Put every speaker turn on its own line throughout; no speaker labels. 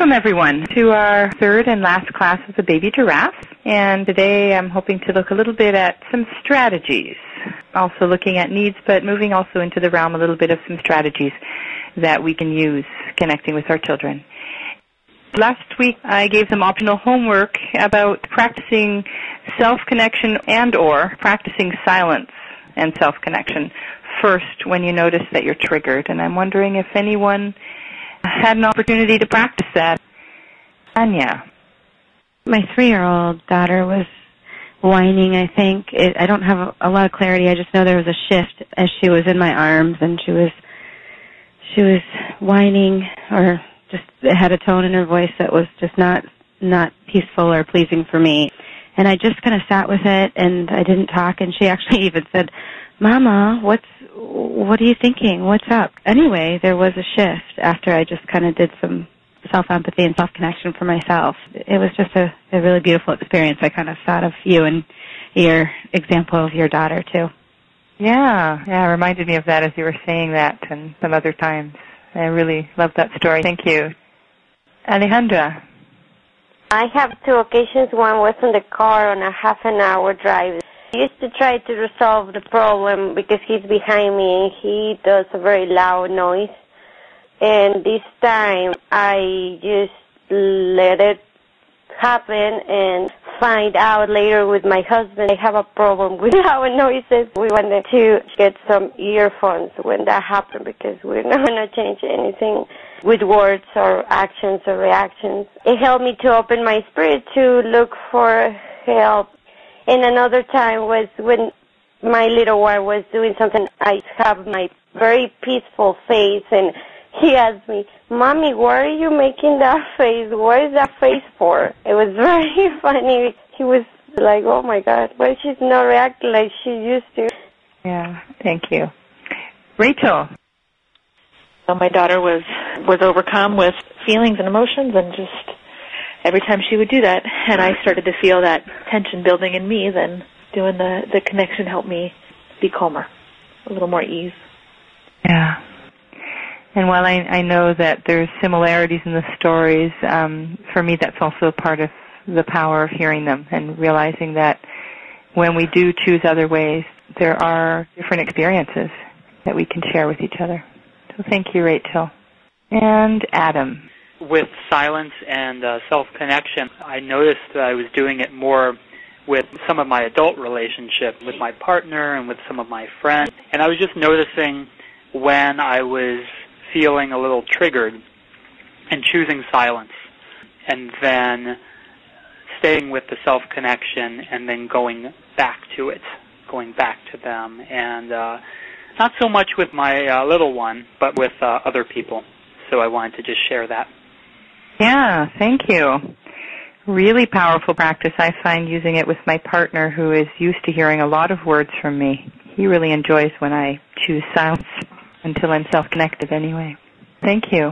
Welcome, everyone, to our third and last class of the Baby Giraffe. And today I'm hoping to look a little bit at some strategies, also looking at needs, but moving also into the realm a little bit of some strategies that we can use connecting with our children. Last week I gave them optional homework about practicing self-connection and or practicing silence and self-connection first when you notice that you're triggered. And I'm wondering if anyone had an opportunity to practice that. Anya.
My 3-year-old daughter was whining, I think. I don't have a lot of clarity. I just know there was a shift as she was in my arms, and she was whining, or just had a tone in her voice that was just not peaceful or pleasing for me. And I just kind of sat with it, and I didn't talk, and she actually even said, "Mama, what are you thinking? What's up?" Anyway, there was a shift after I just kind of did some self-empathy and self-connection for myself. It was just a really beautiful experience. I kind of thought of you and your example of your daughter, too.
Yeah, it reminded me of that as you were saying that and some other times. I really loved that story. Thank you. Alejandra.
I have 2 occasions. One was in the car on a half-an-hour drive. I used to try to resolve the problem because he's behind me and he does a very loud noise. And this time I just let it happen and find out later with my husband I have a problem with loud noises. We wanted to get some earphones when that happened because we're not going to change anything with words or actions or reactions. It helped me to open my spirit to look for help. And another time was when my little one was doing something. I have my very peaceful face, and he asked me, "Mommy, why are you making that face? What is that face for?" It was very funny. He was like, "Oh, my God, why she's not reacting like she used to?"
Yeah, thank you. Rachel.
So my daughter was overcome with feelings and emotions, and just every time she would do that, and I started to feel that tension building in me, then doing the connection helped me be calmer, a little more ease.
Yeah. And while I know that there's similarities in the stories, for me that's also part of the power of hearing them and realizing that when we do choose other ways, there are different experiences that we can share with each other. So thank you, Rachel. And Adam.
With silence and self-connection, I noticed that I was doing it more with some of my adult relationship, with my partner and with some of my friends. And I was just noticing when I was feeling a little triggered and choosing silence, and then staying with the self-connection and then going back to it, going back to them. And not so much with my little one, but with other people. So I wanted to just share that.
Yeah, thank you. Really powerful practice. I find using it with my partner who is used to hearing a lot of words from me. He really enjoys when I choose silence until I'm self-connected anyway. Thank you.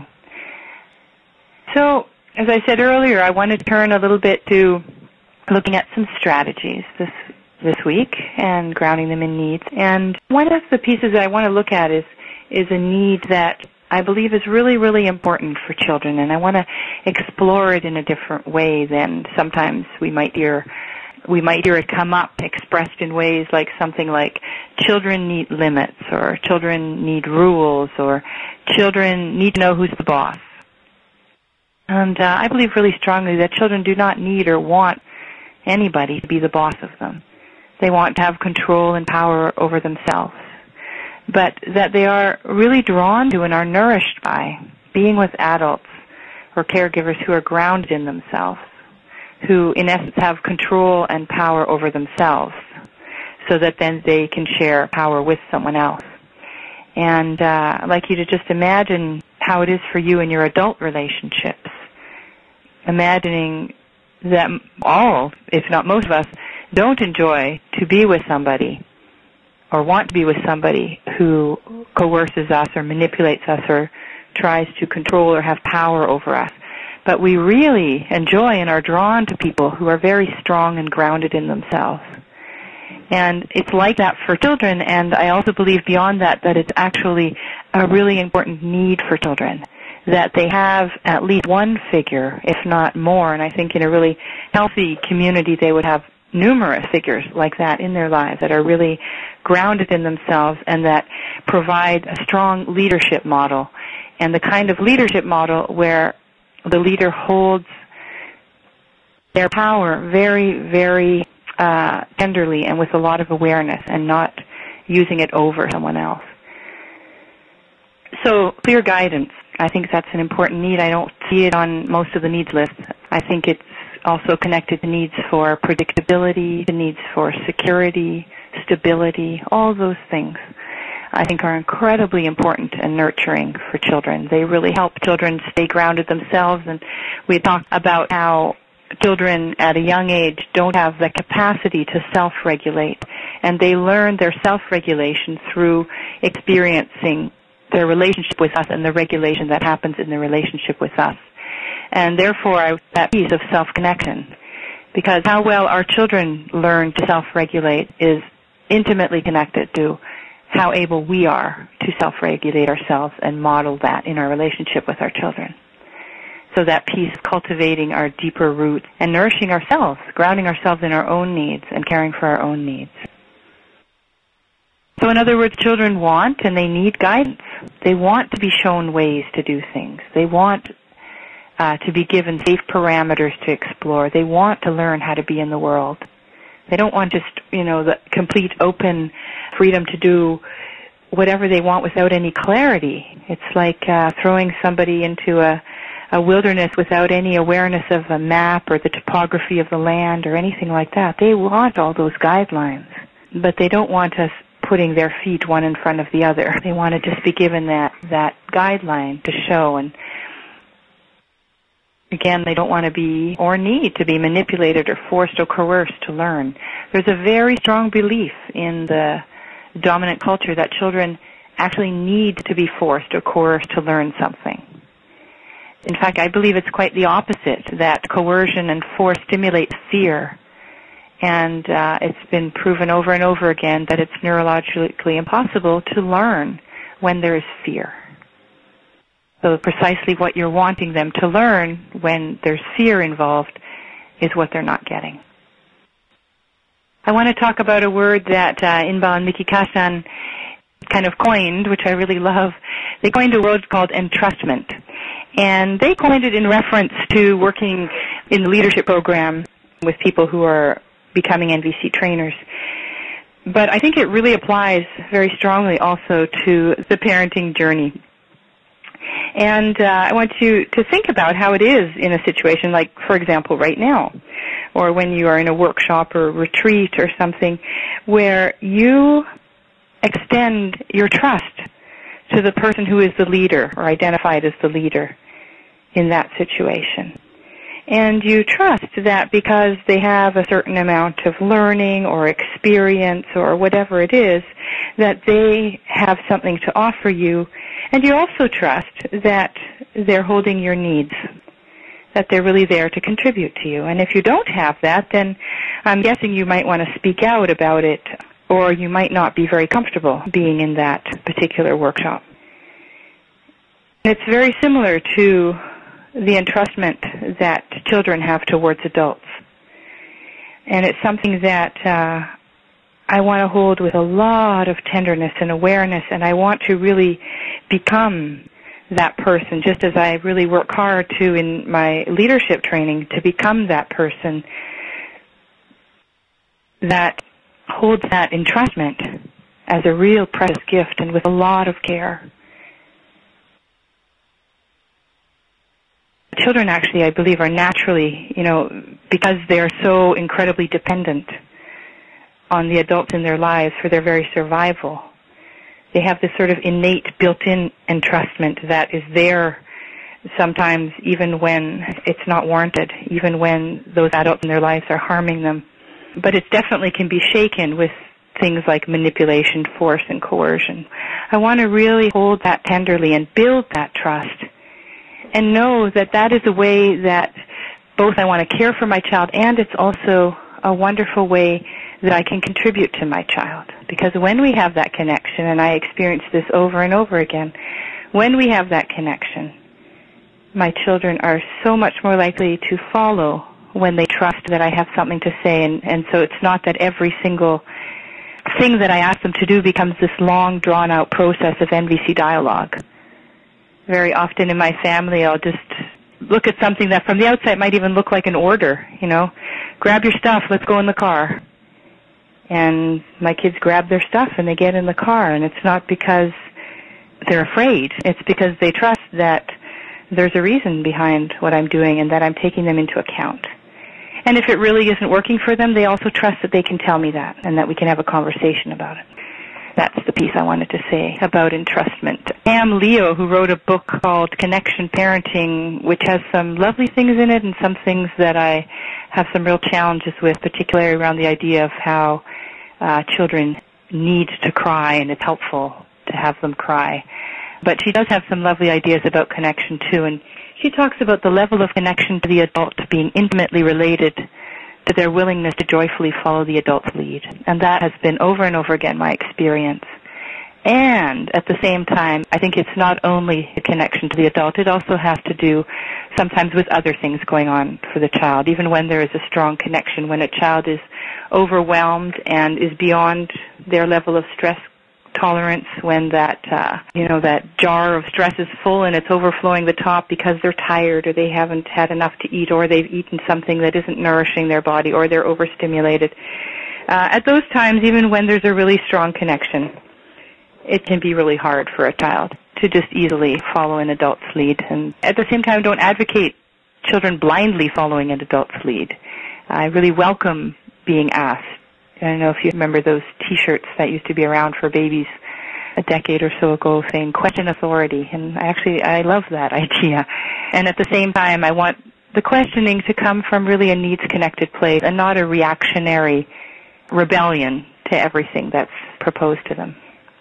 So, as I said earlier, I want to turn a little bit to looking at some strategies this week and grounding them in needs. And one of the pieces that I want to look at is a need that I believe is really, really important for children, and I want to explore it in a different way than sometimes we might hear it come up expressed in ways like something like children need limits, or children need rules, or children need to know who's the boss. And I believe really strongly that children do not need or want anybody to be the boss of them. They want to have control and power over themselves, but that they are really drawn to and are nourished by being with adults or caregivers who are grounded in themselves, who in essence have control and power over themselves, so that then they can share power with someone else. And I'd like you to just imagine how it is for you in your adult relationships, imagining that all, if not most of us, don't enjoy to be with somebody or want to be with somebody who coerces us or manipulates us or tries to control or have power over us. But we really enjoy and are drawn to people who are very strong and grounded in themselves. And it's like that for children, and I also believe beyond that that it's actually a really important need for children, that they have at least one figure, if not more. And I think in a really healthy community, they would have numerous figures like that in their lives that are really grounded in themselves and that provide a strong leadership model, and the kind of leadership model where the leader holds their power very, very tenderly and with a lot of awareness and not using it over someone else. So clear guidance, I think that's an important need. I don't see it on most of the needs lists. I think it's also connected to needs for predictability, the needs for security, stability, all those things I think are incredibly important and nurturing for children. They really help children stay grounded themselves, and we talked about how children at a young age don't have the capacity to self-regulate, and they learn their self-regulation through experiencing their relationship with us and the regulation that happens in the relationship with us. And therefore, that piece of self-connection, because how well our children learn to self-regulate is intimately connected to how able we are to self-regulate ourselves and model that in our relationship with our children. So that piece of cultivating our deeper roots and nourishing ourselves, grounding ourselves in our own needs and caring for our own needs. So in other words, children want and they need guidance. They want to be shown ways to do things. They want to be given safe parameters to explore. They want to learn how to be in the world. They don't want just, the complete open freedom to do whatever they want without any clarity. It's like throwing somebody into a wilderness without any awareness of a map or the topography of the land or anything like that. They want all those guidelines, but they don't want us putting their feet one in front of the other. They want to just be given that guideline to show. And again, they don't want to be or need to be manipulated or forced or coerced to learn. There's a very strong belief in the dominant culture that children actually need to be forced or coerced to learn something. In fact, I believe it's quite the opposite, that coercion and force stimulate fear. And it's been proven over and over again that it's neurologically impossible to learn when there is fear. So precisely what you're wanting them to learn when there's fear involved is what they're not getting. I want to talk about a word that Inbal and Miki Kashan kind of coined, which I really love. They coined a word called entrustment. And they coined it in reference to working in the leadership program with people who are becoming NVC trainers. But I think it really applies very strongly also to the parenting journey. And I want you to think about how it is in a situation like, for example, right now, or when you are in a workshop or a retreat or something, where you extend your trust to the person who is the leader or identified as the leader in that situation. And you trust that because they have a certain amount of learning or experience or whatever it is, that they have something to offer you. And you also trust that they're holding your needs, that they're really there to contribute to you. And if you don't have that, then I'm guessing you might want to speak out about it, or you might not be very comfortable being in that particular workshop. It's very similar to the entrustment that children have towards adults. And it's something that I want to hold with a lot of tenderness and awareness, and I want to really become that person, just as I really work hard to in my leadership training to become that person that holds that entrustment as a real precious gift and with a lot of care. Children actually, I believe, are naturally, because they're so incredibly dependent on the adults in their lives for their very survival. They have this sort of innate built-in entrustment that is there sometimes even when it's not warranted, even when those adults in their lives are harming them. But it definitely can be shaken with things like manipulation, force, and coercion. I want to really hold that tenderly and build that trust and know that that is a way that both I want to care for my child, and it's also a wonderful way that I can contribute to my child. Because when we have that connection, and I experience this over and over again, when we have that connection, my children are so much more likely to follow when they trust that I have something to say, and so it's not that every single thing that I ask them to do becomes this long, drawn-out process of NVC dialogue. Very often in my family, I'll just look at something that from the outside might even look like an order, grab your stuff, let's go in the car. And my kids grab their stuff and they get in the car, and it's not because they're afraid. It's because they trust that there's a reason behind what I'm doing and that I'm taking them into account. And if it really isn't working for them, they also trust that they can tell me that and that we can have a conversation about it. That's the piece I wanted to say about entrustment. Pam Leo, who wrote a book called Connection Parenting, which has some lovely things in it and some things that I have some real challenges with, particularly around the idea of how children need to cry, and it's helpful to have them cry. But she does have some lovely ideas about connection, too, and she talks about the level of connection to the adult being intimately related to their willingness to joyfully follow the adult's lead. And that has been over and over again my experience. And at the same time, I think it's not only a connection to the adult, it also has to do sometimes with other things going on for the child, even when there is a strong connection, when a child is overwhelmed and is beyond their level of stress tolerance, when that jar of stress is full and it's overflowing the top because they're tired or they haven't had enough to eat or they've eaten something that isn't nourishing their body or they're overstimulated. At those times, even when there's a really strong connection, it can be really hard for a child to just easily follow an adult's lead. And at the same time, don't advocate children blindly following an adult's lead. I really welcome being asked. I don't know if you remember those T-shirts that used to be around for babies a decade or so ago saying, question authority. And I love that idea. And at the same time, I want the questioning to come from really a needs-connected place and not a reactionary rebellion to everything that's proposed to them.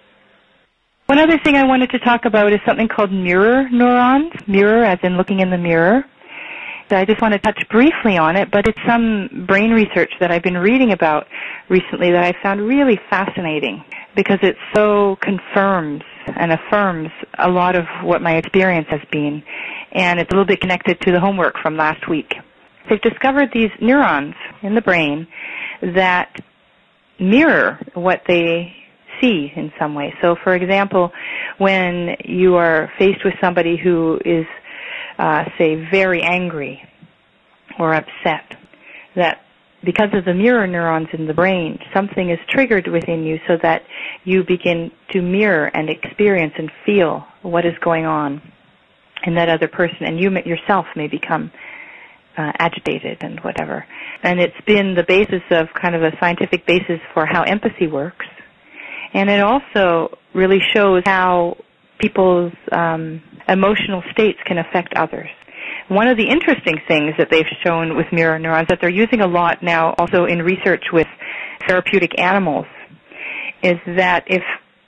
One other thing I wanted to talk about is something called mirror neurons. Mirror as in looking in the mirror. I just want to touch briefly on it, but it's some brain research that I've been reading about recently that I found really fascinating because it so confirms and affirms a lot of what my experience has been, and it's a little bit connected to the homework from last week. They've discovered these neurons in the brain that mirror what they see in some way. So, for example, when you are faced with somebody who is say, very angry or upset, that because of the mirror neurons in the brain, something is triggered within you so that you begin to mirror and experience and feel what is going on in that other person, and you yourself may become agitated and whatever. And it's been the basis of kind of a scientific basis for how empathy works. And it also really shows how people's emotional states can affect others. One of the interesting things that they've shown with mirror neurons that they're using a lot now also in research with therapeutic animals is that if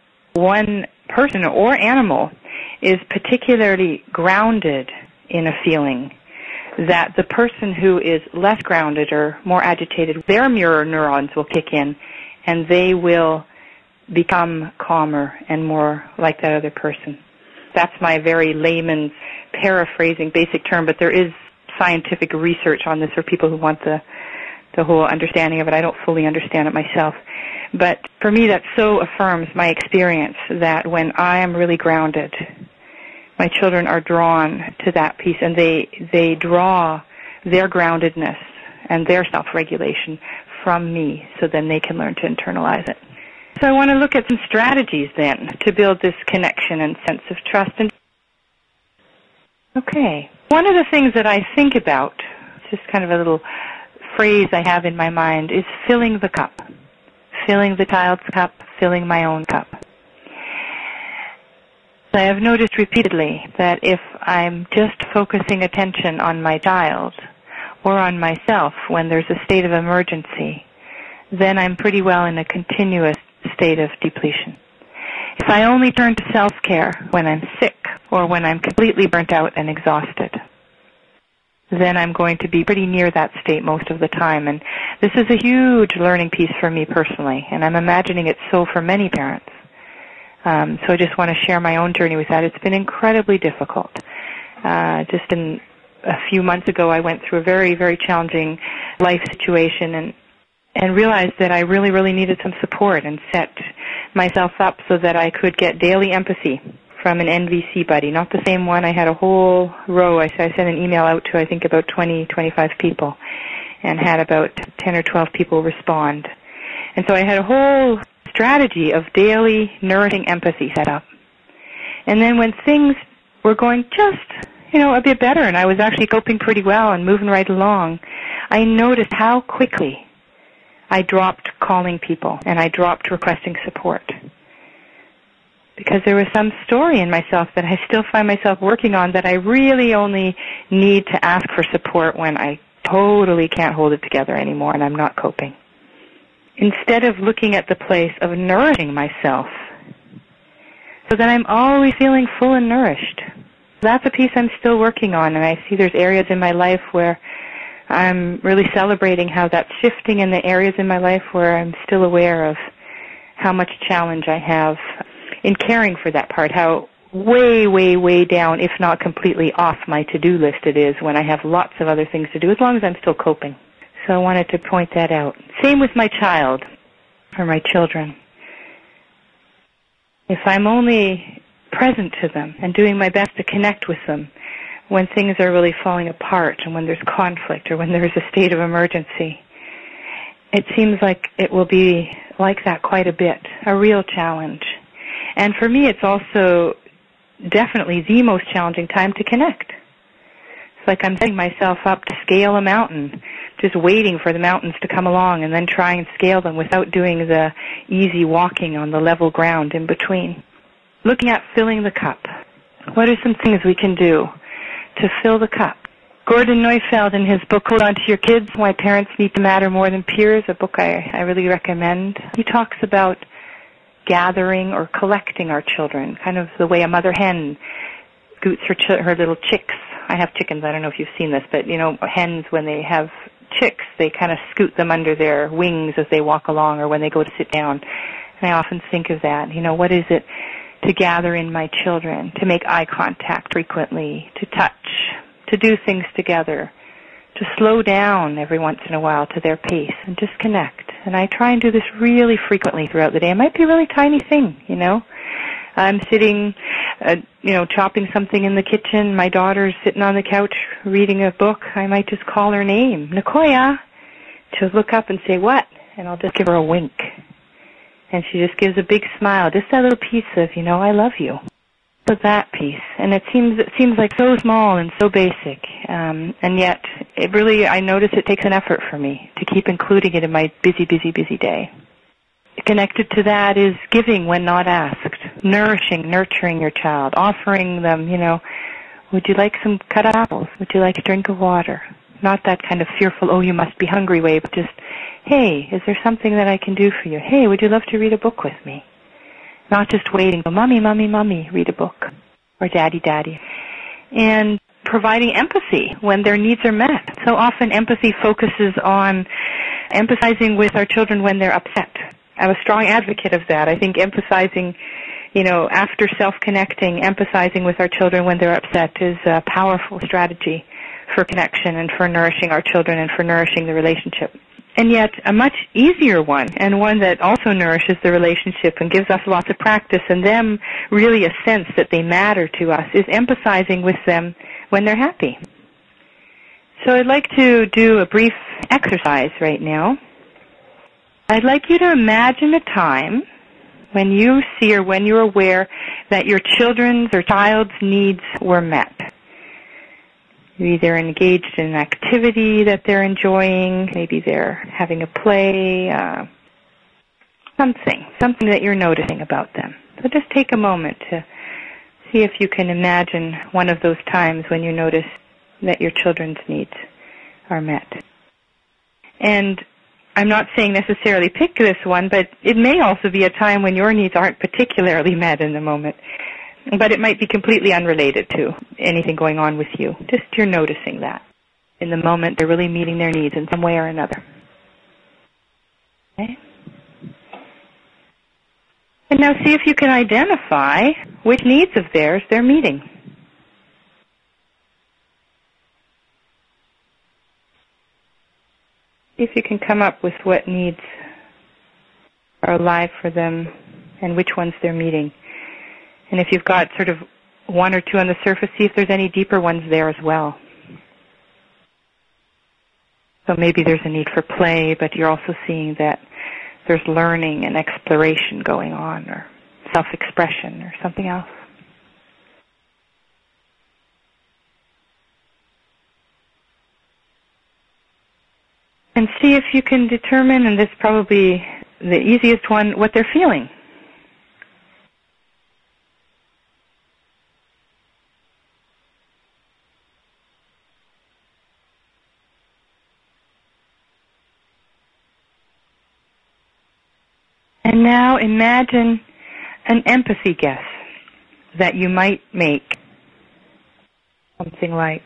one person or animal is particularly grounded in a feeling, that the person who is less grounded or more agitated, their mirror neurons will kick in and they will become calmer and more like that other person. That's my very layman's paraphrasing basic term, but there is scientific research on this for people who want the whole understanding of it. I don't fully understand it myself. But for me, that so affirms my experience that when I am really grounded, my children are drawn to that piece, and they draw their groundedness and their self-regulation from me, so then they can learn to internalize it. So I want to look at some strategies then to build this connection and sense of trust. Okay. One of the things that I think about, just kind of a little phrase I have in my mind, is filling the cup. Filling the child's cup, filling my own cup. I have noticed repeatedly that if I'm just focusing attention on my child or on myself when there's a state of emergency, then I'm pretty well in a continuous state of depletion. If I only turn to self-care when I'm sick or when I'm completely burnt out and exhausted, then I'm going to be pretty near that state most of the time. And this is a huge learning piece for me personally, and I'm imagining it's so for many parents. So I just want to share my own journey with that. It's been incredibly difficult Just a few months ago, I went through a very, very challenging life situation and realized that I really, really needed some support and set myself up so that I could get daily empathy from an NVC buddy. Not the same one. I had a whole row. I sent an email out to, I think, about 20, 25 people and had about 10 or 12 people respond. And so I had a whole strategy of daily nourishing empathy set up. And then when things were going just, a bit better and I was actually coping pretty well and moving right along, I noticed how quickly I dropped calling people and I dropped requesting support. Because there was some story in myself that I still find myself working on, that I really only need to ask for support when I totally can't hold it together anymore and I'm not coping. Instead of looking at the place of nourishing myself so that I'm always feeling full and nourished. That's a piece I'm still working on, and I see there's areas in my life where I'm really celebrating how that's shifting, in the areas in my life where I'm still aware of how much challenge I have in caring for that part, how way, way, way down, if not completely off my to-do list it is when I have lots of other things to do, as long as I'm still coping. So I wanted to point that out. Same with my child, or my children. If I'm only present to them and doing my best to connect with them when things are really falling apart and when there's conflict or when there's a state of emergency, it seems like it will be like that quite a bit, a real challenge. And for me, it's also definitely the most challenging time to connect. It's like I'm setting myself up to scale a mountain, just waiting for the mountains to come along and then try and scale them without doing the easy walking on the level ground in between. Looking at filling the cup. What are some things we can do to fill the cup? Gordon Neufeld, in his book, Hold On to Your Kids, Why Parents Need to Matter More Than Peers, a book I really recommend. He talks about gathering or collecting our children, kind of the way a mother hen scoots her little chicks. I have chickens. I don't know if you've seen this, but, hens, when they have chicks, they kind of scoot them under their wings as they walk along or when they go to sit down. And I often think of that. What is it to gather in my children, to make eye contact frequently, to touch, to do things together, to slow down every once in a while to their pace and just connect. And I try and do this really frequently throughout the day. It might be a really tiny thing, I'm sitting, chopping something in the kitchen. My daughter's sitting on the couch reading a book. I might just call her name, Nicoya. She'll look up and say, "What?" And I'll just give her a wink. And she just gives a big smile, just that little piece of, I love you. So that piece. And it seems like so small and so basic. And yet, I notice it takes an effort for me to keep including it in my busy, busy, busy day. Connected to that is giving when not asked, nourishing, nurturing your child, offering them, would you like some cut apples? Would you like a drink of water? Not that kind of fearful, oh, you must be hungry way, but just, hey, is there something that I can do for you? Hey, would you love to read a book with me? Not just waiting, but Mommy, Mommy, Mommy, read a book. Or Daddy, Daddy. And providing empathy when their needs are met. So often empathy focuses on empathizing with our children when they're upset. I'm a strong advocate of that. I think empathizing, after self-connecting, empathizing with our children when they're upset is a powerful strategy for connection and for nourishing our children and for nourishing the relationship. And yet a much easier one, and one that also nourishes the relationship and gives us lots of practice and them really a sense that they matter to us, is empathizing with them when they're happy. So I'd like to do a brief exercise right now. I'd like you to imagine a time when you see or when you're aware that your children's or child's needs were met. You're either engaged in an activity that they're enjoying, maybe they're having a play, something that you're noticing about them. So just take a moment to see if you can imagine one of those times when you notice that your children's needs are met. And I'm not saying necessarily pick this one, but it may also be a time when your needs aren't particularly met in the moment. But it might be completely unrelated to anything going on with you. Just you're noticing that. In the moment, they're really meeting their needs in some way or another. Okay? And now see if you can identify which needs of theirs they're meeting. See if you can come up with what needs are alive for them and which ones they're meeting. And if you've got sort of one or two on the surface, see if there's any deeper ones there as well. So maybe there's a need for play, but you're also seeing that there's learning and exploration going on, or self-expression, or something else. And see if you can determine, and this is probably the easiest one, what they're feeling. And now imagine an empathy guess that you might make. Something like,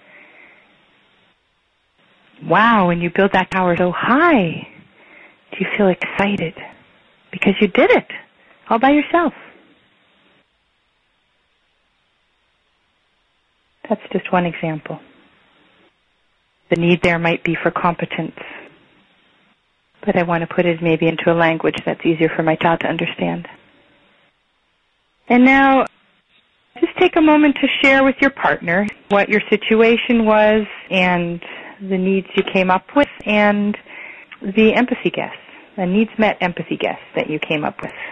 wow, when you build that tower so high, do you feel excited? Because you did it all by yourself. That's just one example. The need there might be for competence, but I want to put it maybe into a language that's easier for my child to understand. And now, just take a moment to share with your partner what your situation was and the needs you came up with and the empathy guess, a needs-met empathy guess that you came up with.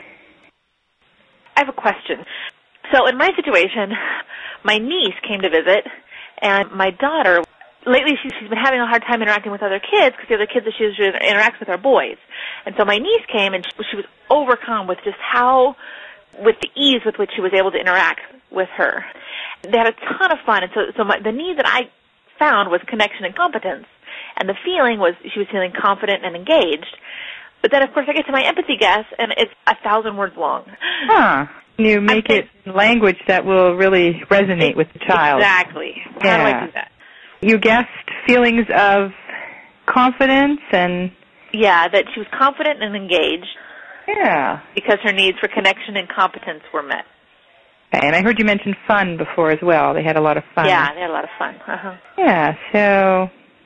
I have a question. So in my situation, my niece came to visit, and my daughter, lately she's been having a hard time interacting with other kids because the other kids that she interacts with are boys. And so my niece came, and she was overcome with just with the ease with which she was able to interact with her. They had a ton of fun, and so the need that I found was connection and competence, and the feeling was she was feeling confident and engaged. But then, of course, I get to my empathy guess, and it's 1,000 words long.
Huh. You make it language that will really resonate with the child.
Exactly. How do I do that?
You guessed feelings of confidence and...
Yeah, that she was confident and engaged.
Yeah.
Because her needs for connection and competence were met.
Okay, and I heard you mention fun before as well. They had a lot of fun.
Yeah, they had a lot of fun. Uh-huh.
Yeah, so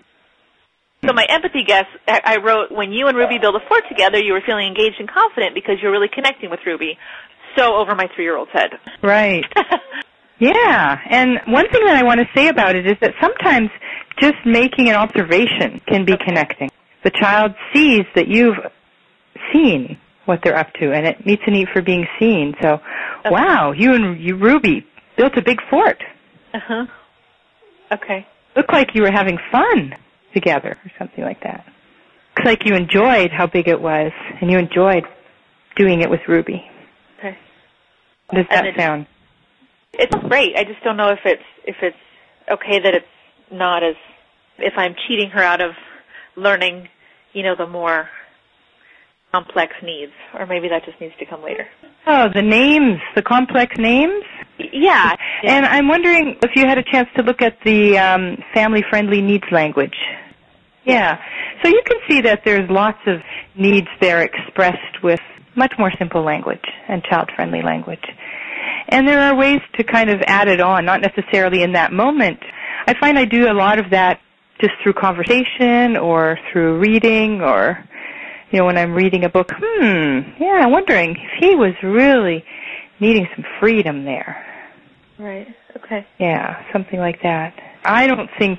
my empathy guess, I wrote, when you and Ruby build a fort together, you were feeling engaged and confident because you're really connecting with Ruby. So over my 3-year-old's head.
Right. Yeah, and one thing that I want to say about it is that sometimes just making an observation can be connecting. The child sees that you've seen what they're up to, and it meets a need for being seen. So, wow, you and Ruby built a big fort.
Uh-huh. Okay.
Looked like you were having fun together or something like that. Looks like you enjoyed how big it was, and you enjoyed doing it with Ruby.
Okay.
How does that sound?
It's great. I just don't know if it's okay that it's not as, if I'm cheating her out of learning, the more complex needs, or maybe that just needs to come later.
Oh, the names, the complex names?
Yeah.
And I'm wondering if you had a chance to look at the family-friendly needs language. Yeah. So you can see that there's lots of needs there expressed with much more simple language and child-friendly language. And there are ways to kind of add it on, not necessarily in that moment. I find I do a lot of that just through conversation or through reading or, when I'm reading a book, I'm wondering if he was really needing some freedom there.
Right, okay.
Yeah, something like that. I don't think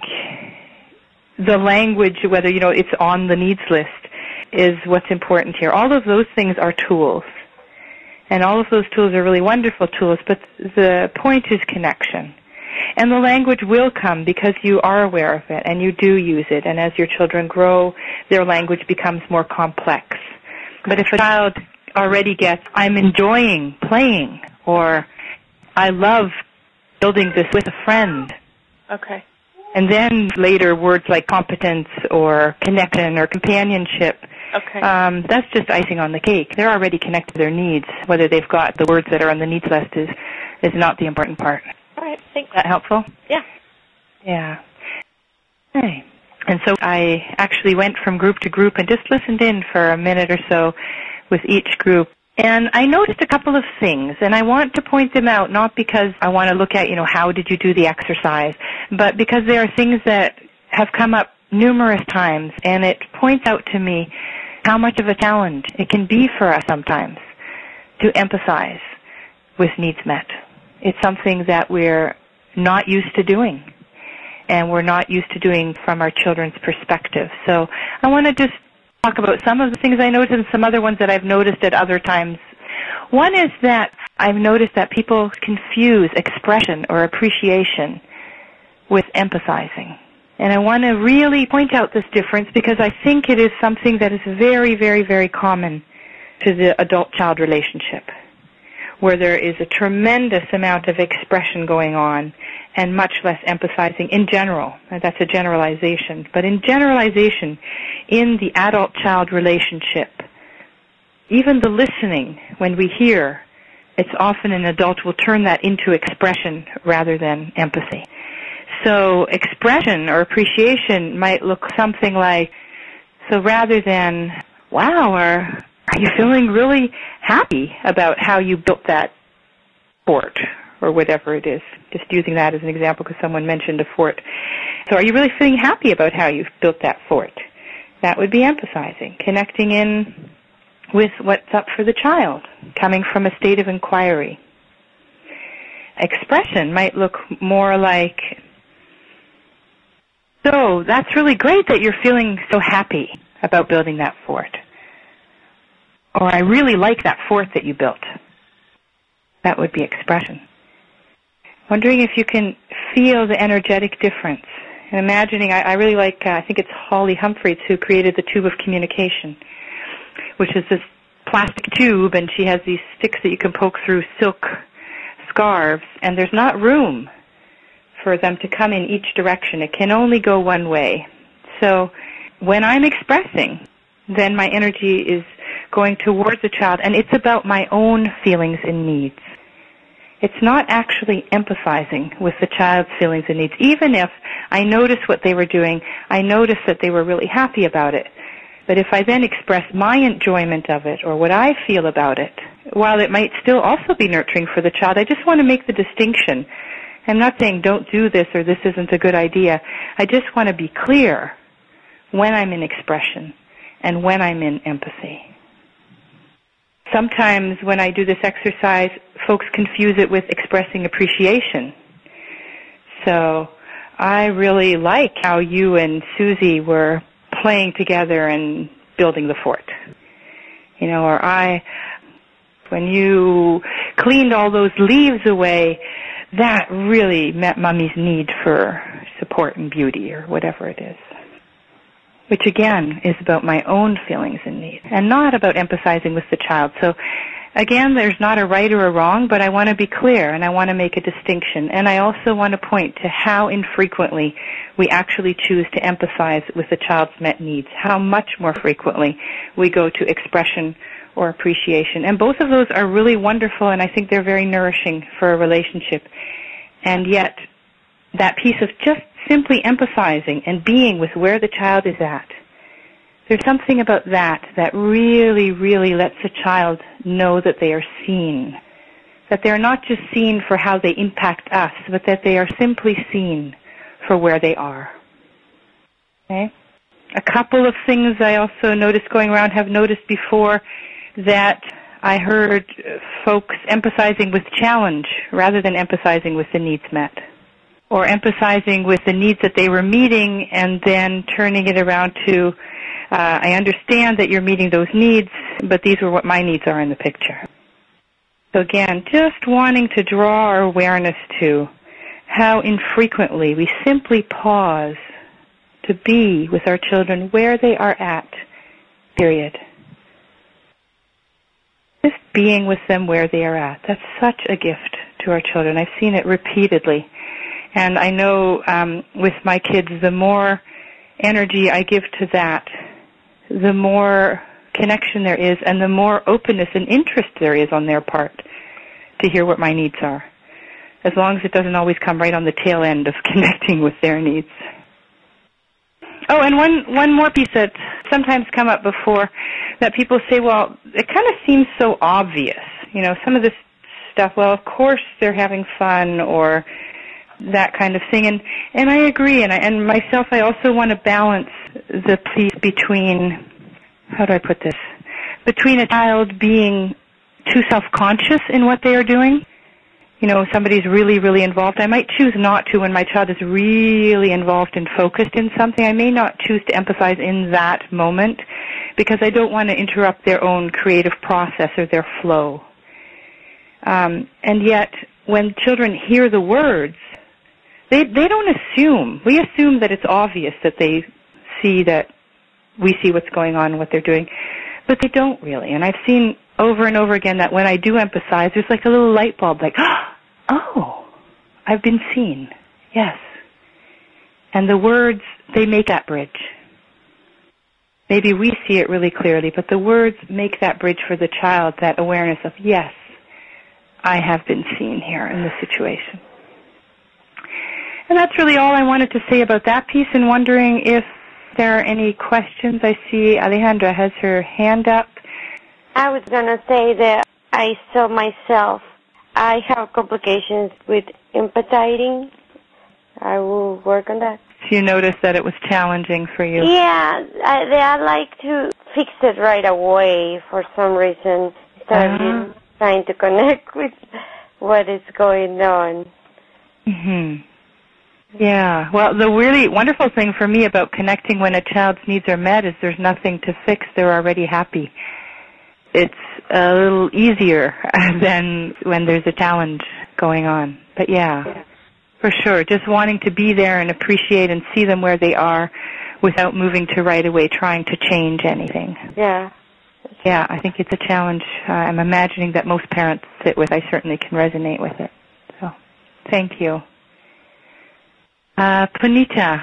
the language, whether, it's on the needs list, is what's important here. All of those things are tools. And all of those tools are really wonderful tools, but the point is connection. And the language will come because you are aware of it and you do use it. And as your children grow, their language becomes more complex. But if a child already gets, I'm enjoying playing, or I love building this with a friend.
Okay.
And then later words like competence or connection or companionship.
Okay.
That's just icing on the cake. They're already connected to their needs. Whether they've got the words that are on the needs list is not the important part.
All right, thanks.
Is that helpful?
Yeah.
Yeah. Okay. And so I actually went from group to group and just listened in for a minute or so with each group. And I noticed a couple of things, and I want to point them out, not because I want to look at, how did you do the exercise, but because there are things that have come up numerous times, and it points out to me how much of a challenge it can be for us sometimes to empathize with needs met. It's something that we're not used to doing, and we're not used to doing from our children's perspective. So I want to just talk about some of the things I noticed and some other ones that I've noticed at other times. One is that I've noticed that people confuse expression or appreciation with empathizing. And I want to really point out this difference because I think it is something that is very, very, very common to the adult-child relationship, where there is a tremendous amount of expression going on and much less empathizing in general. That's a generalization. But in generalization, in the adult-child relationship, even the listening, when we hear, it's often an adult will turn that into expression rather than empathy. So expression or appreciation might look something like, so rather than, wow, are you feeling really happy about how you built that fort or whatever it is? Just using that as an example because someone mentioned a fort. So are you really feeling happy about how you've built that fort? That would be empathizing, connecting in with what's up for the child, coming from a state of inquiry. Expression might look more like, so that's really great that you're feeling so happy about building that fort. Or I really like that fort that you built. That would be expression. Wondering if you can feel the energetic difference. And imagining, I really like, I think it's Holly Humphreys who created the tube of communication, which is this plastic tube, and she has these sticks that you can poke through silk scarves, and there's not room for them to come in each direction. It can only go one way. So when I'm expressing, then my energy is going towards the child, and it's about my own feelings and needs. It's not actually empathizing with the child's feelings and needs. Even if I notice what they were doing, I notice that they were really happy about it. But if I then express my enjoyment of it or what I feel about it, while it might still also be nurturing for the child, I just want to make the distinction. I'm not saying don't do this or this isn't a good idea. I just want to be clear when I'm in expression and when I'm in empathy. Sometimes when I do this exercise, folks confuse it with expressing appreciation. So I really like how you and Susie were playing together and building the fort. You know, or when you cleaned all those leaves away, that really met Mummy's need for support and beauty or whatever it is. Which again is about my own feelings and needs and not about empathizing with the child. So again, there's not a right or a wrong, but I want to be clear and I want to make a distinction. And I also want to point to how infrequently we actually choose to empathize with the child's met needs, how much more frequently we go to expression or appreciation. And both of those are really wonderful, and I think they're very nourishing for a relationship. And yet, that piece of just simply empathizing and being with where the child is at, there's something about that that really, really lets the child know that they are seen, that they're not just seen for how they impact us, but that they are simply seen for where they are. Okay? A couple of things I also noticed going around, have noticed before, that I heard folks empathizing with challenge rather than empathizing with the needs met, or empathizing with the needs that they were meeting and then turning it around to, I understand that you're meeting those needs, but these are what my needs are in the picture. So again, just wanting to draw our awareness to how infrequently we simply pause to be with our children where they are at, period. Just being with them where they are at. That's such a gift to our children. I've seen it repeatedly. And I know with my kids, the more energy I give to that, the more connection there is and the more openness and interest there is on their part to hear what my needs are, as long as it doesn't always come right on the tail end of connecting with their needs. Oh, and one more piece that sometimes come up before, that people say, well, it kind of seems so obvious. You know, some of this stuff, well, of course they're having fun, or that kind of thing. And I agree. And myself, I also want to balance the piece between, how do I put this, between a child being too self-conscious in what they are doing. You know, somebody's really, really involved. I might choose not to when my child is really involved and focused in something. I may not choose to empathize in that moment because I don't want to interrupt their own creative process or their flow. And yet, when children hear the words, they don't assume. We assume that it's obvious that they see that we see what's going on and what they're doing, but they don't really. And I've seen over and over again that when I do empathize, there's like a little light bulb, like, oh, I've been seen. Yes. And the words, they make that bridge. Maybe we see it really clearly, but the words make that bridge for the child, that awareness of, yes, I have been seen here in this situation. And that's really all I wanted to say about that piece, and wondering if there are any questions. I see Alejandra has her hand up.
I was going to say that I saw myself. I have complications with empathizing. I will work on that.
So you noticed that it was challenging for you?
Yeah, I like to fix it right away for some reason, instead of trying to connect with what is going on.
Mm-hmm. Yeah. Well, the really wonderful thing for me about connecting when a child's needs are met is there's nothing to fix. They're already happy. It's a little easier than when there's a challenge going on. But yeah, for sure. Just wanting to be there and appreciate and see them where they are without moving to right away trying to change anything.
Yeah.
Yeah, I think it's a challenge I'm imagining that most parents sit with. I certainly can resonate with it. So, thank you. Punita.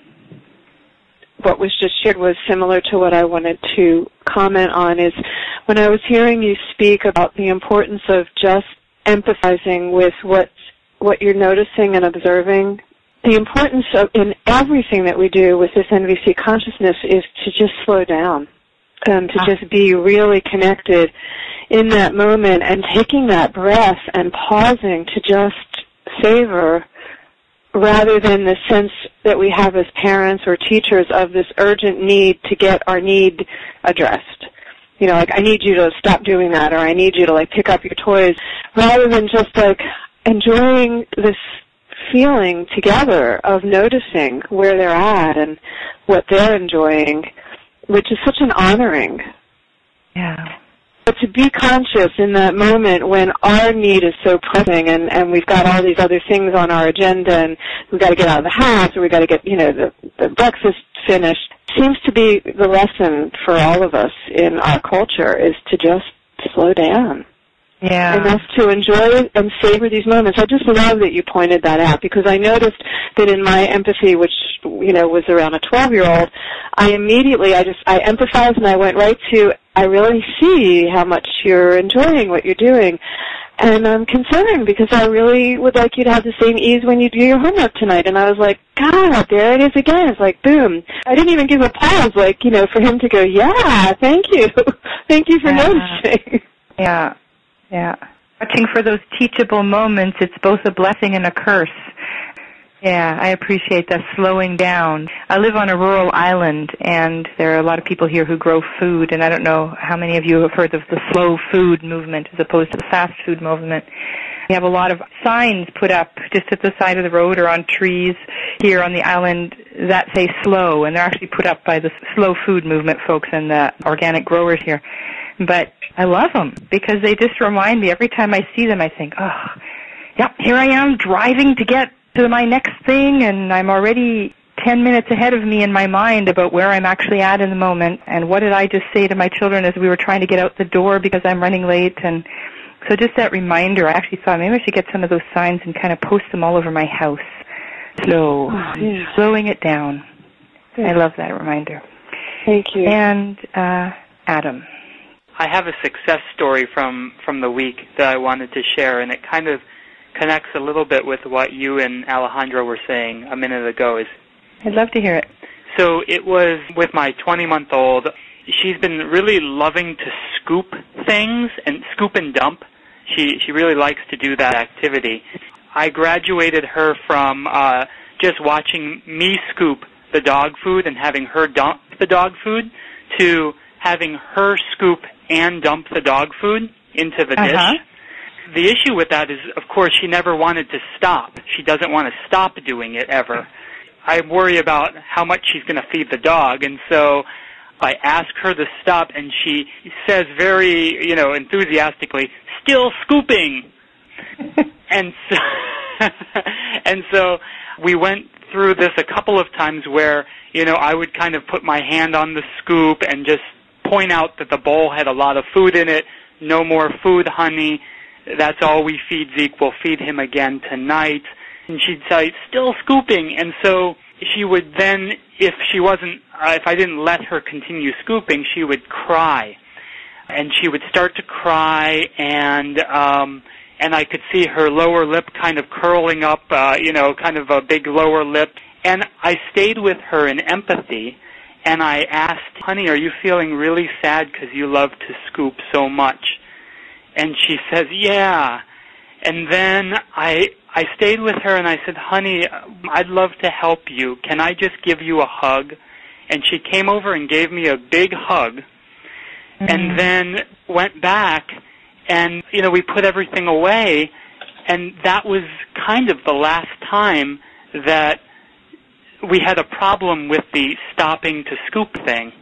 What was just shared was similar to what I wanted to comment on, is when I was hearing you speak about the importance of just empathizing with what you're noticing and observing, the importance of, in everything that we do with this NVC consciousness, is to just slow down, to just be really connected in that moment and taking that breath and pausing to just savor, rather than the sense that we have as parents or teachers of this urgent need to get our need addressed. You know, like, I need you to stop doing that, or I need you to, like, pick up your toys, rather than just, like, enjoying this feeling together of noticing where they're at and what they're enjoying, which is such an honoring.
Yeah.
But to be conscious in that moment when our need is so pressing and we've got all these other things on our agenda and we've got to get out of the house or we've got to get, the breakfast finished, seems to be the lesson for all of us in our culture, is to just slow down.
Yeah.
And that's to enjoy and savor these moments. I just love that you pointed that out, because I noticed that in my empathy, which, was around a 12-year-old, I empathized and I went right to, I really see how much you're enjoying what you're doing. And I'm concerned because I really would like you to have the same ease when you do your homework tonight. And I was like, God, there it is again. It's like, boom. I didn't even give a pause, for him to go, yeah, thank you. Thank you for noticing.
Yeah. Yeah. Watching for those teachable moments, it's both a blessing and a curse. Yeah, I appreciate that slowing down. I live on a rural island, and there are a lot of people here who grow food, and I don't know how many of you have heard of the slow food movement as opposed to the fast food movement. We have a lot of signs put up just at the side of the road or on trees here on the island that say slow, and they're actually put up by the slow food movement folks and the organic growers here. But I love them because they just remind me, every time I see them, I think, here I am driving to get to my next thing, and I'm already 10 minutes ahead of me in my mind about where I'm actually at in the moment, and what did I just say to my children as we were trying to get out the door because I'm running late. And so just that reminder, I actually thought maybe I should get some of those signs and kind of post them all over my house. Slowing it down. I love that reminder.
Thank you.
And Adam.
I have a success story from the week that I wanted to share, and it kind of connects a little bit with what you and Alejandra were saying a minute ago.
I'd love to hear it.
So it was with my 20-month-old. She's been really loving to scoop things and scoop and dump. She really likes to do that activity. I graduated her from just watching me scoop the dog food and having her dump the dog food to having her scoop and dump the dog food into the dish. The issue with that is, of course, she never wanted to stop. She doesn't want to stop doing it ever. I worry about how much she's going to feed the dog, and so I ask her to stop, and she says very, enthusiastically, "Still scooping." and so we went through this a couple of times where, I would kind of put my hand on the scoop and just point out that the bowl had a lot of food in it. "No more food, honey. That's all we feed Zeke. We'll feed him again tonight." And she'd say, "Still scooping." And so she would then, if I didn't let her continue scooping, she would cry. And she would start to cry, and I could see her lower lip kind of curling up, kind of a big lower lip. And I stayed with her in empathy, and I asked, "Honey, are you feeling really sad because you love to scoop so much?" And she says, "Yeah." And then I stayed with her, and I said, "Honey, I'd love to help you. Can I just give you a hug?" And she came over and gave me a big hug, and then went back, and, we put everything away, and that was kind of the last time that we had a problem with the stopping to scoop thing.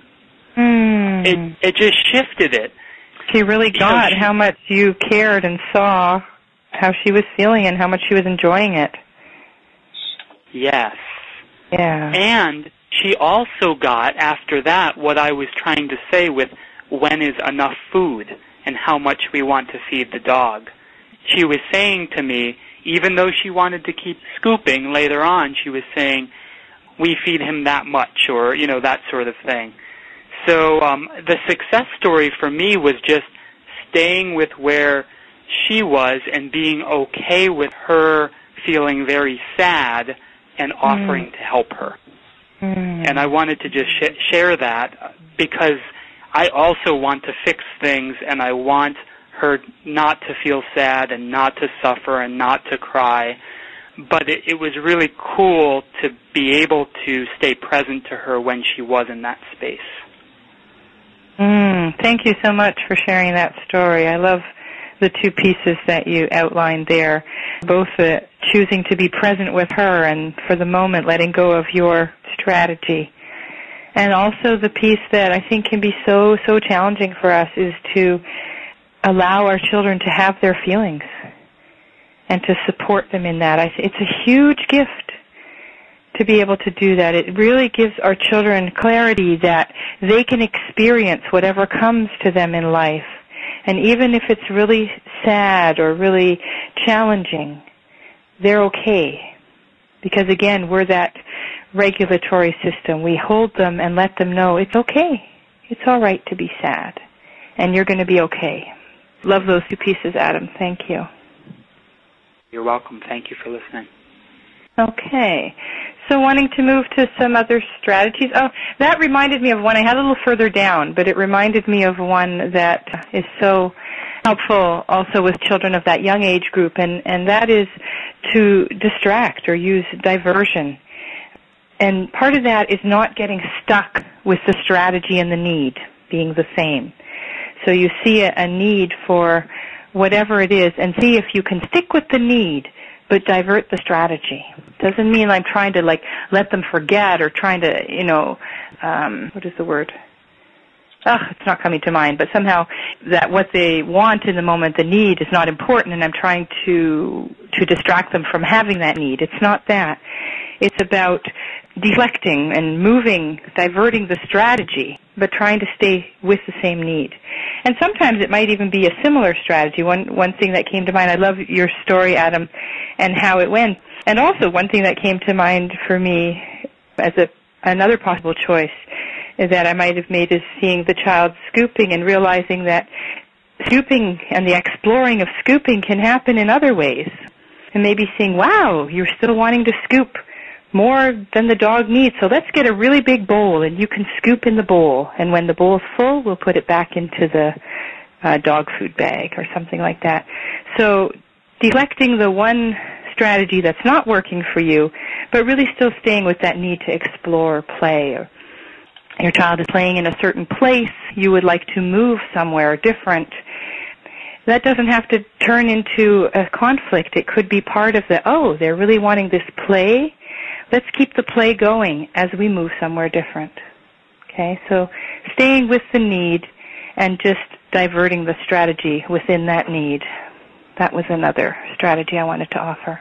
It just shifted it.
She really got how much you cared and saw how she was feeling and how much she was enjoying it.
Yes.
Yeah.
And she also got, after that, what I was trying to say with when is enough food and how much we want to feed the dog. She was saying to me, even though she wanted to keep scooping later on, she was saying, "We feed him that much," or, that sort of thing. So the success story for me was just staying with where she was and being okay with her feeling very sad and offering to help her. And I wanted to just share that because I also want to fix things, and I want her not to feel sad and not to suffer and not to cry. But it was really cool to be able to stay present to her when she was in that space.
Thank you so much for sharing that story. I love the two pieces that you outlined there, both choosing to be present with her and for the moment letting go of your strategy. And also the piece that I think can be so challenging for us is to allow our children to have their feelings and to support them in that. It's a huge gift to be able to do that. It really gives our children clarity that they can experience whatever comes to them in life. And even if it's really sad or really challenging, they're okay. Because again, we're that regulatory system. We hold them and let them know it's okay. It's all right to be sad. And you're going to be okay. Love those two pieces, Adam. Thank you.
You're welcome. Thank you for listening.
Okay. So wanting to move to some other strategies. Oh, that reminded me of one I had a little further down, but it reminded me of one that is so helpful also with children of that young age group, and that is to distract or use diversion. And part of that is not getting stuck with the strategy and the need being the same. So you see a need for whatever it is and see if you can stick with the need but divert the strategy. Doesn't mean I'm trying to let them forget or trying to, what is the word? It's not coming to mind, but somehow that what they want in the moment, the need, is not important, and I'm trying to distract them from having that need. It's not that. It's about deflecting and moving, diverting the strategy, but trying to stay with the same need. And sometimes it might even be a similar strategy. One thing that came to mind, I love your story, Adam, and how it went. And also one thing that came to mind for me as another possible choice that I might have made is seeing the child scooping and realizing that scooping and the exploring of scooping can happen in other ways. And maybe seeing, wow, you're still wanting to scoop more than the dog needs, so let's get a really big bowl and you can scoop in the bowl. And when the bowl's full, we'll put it back into the dog food bag or something like that. So deflecting the one strategy that's not working for you, but really still staying with that need to explore, play. Or your child is playing in a certain place, you would like to move somewhere different. That doesn't have to turn into a conflict. It could be part of they're really wanting this play. Let's keep the play going as we move somewhere different. Okay, so staying with the need and just diverting the strategy within that need. That was another strategy I wanted to offer.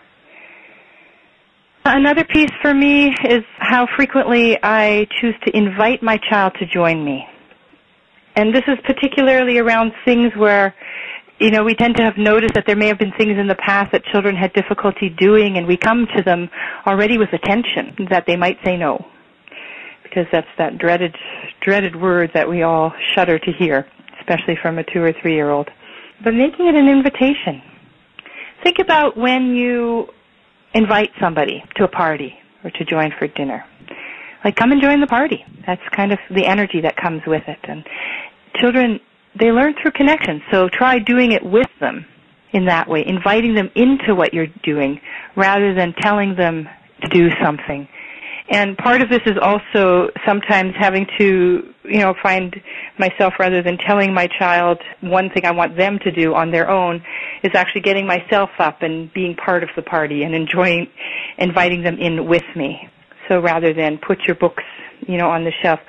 Another piece for me is how frequently I choose to invite my child to join me. And this is particularly around things where, we tend to have noticed that there may have been things in the past that children had difficulty doing, and we come to them already with a tension that they might say no, because that's that dreaded word that we all shudder to hear, especially from a 2 or 3-year-old. But making it an invitation. Think about when you invite somebody to a party or to join for dinner. Like, come and join the party. That's kind of the energy that comes with it. And children, they learn through connection, so try doing it with them in that way, inviting them into what you're doing rather than telling them to do something. And part of this is also sometimes having to, find myself, rather than telling my child one thing I want them to do on their own, is actually getting myself up and being part of the party and inviting them in with me. So rather than put your books, on the shelf,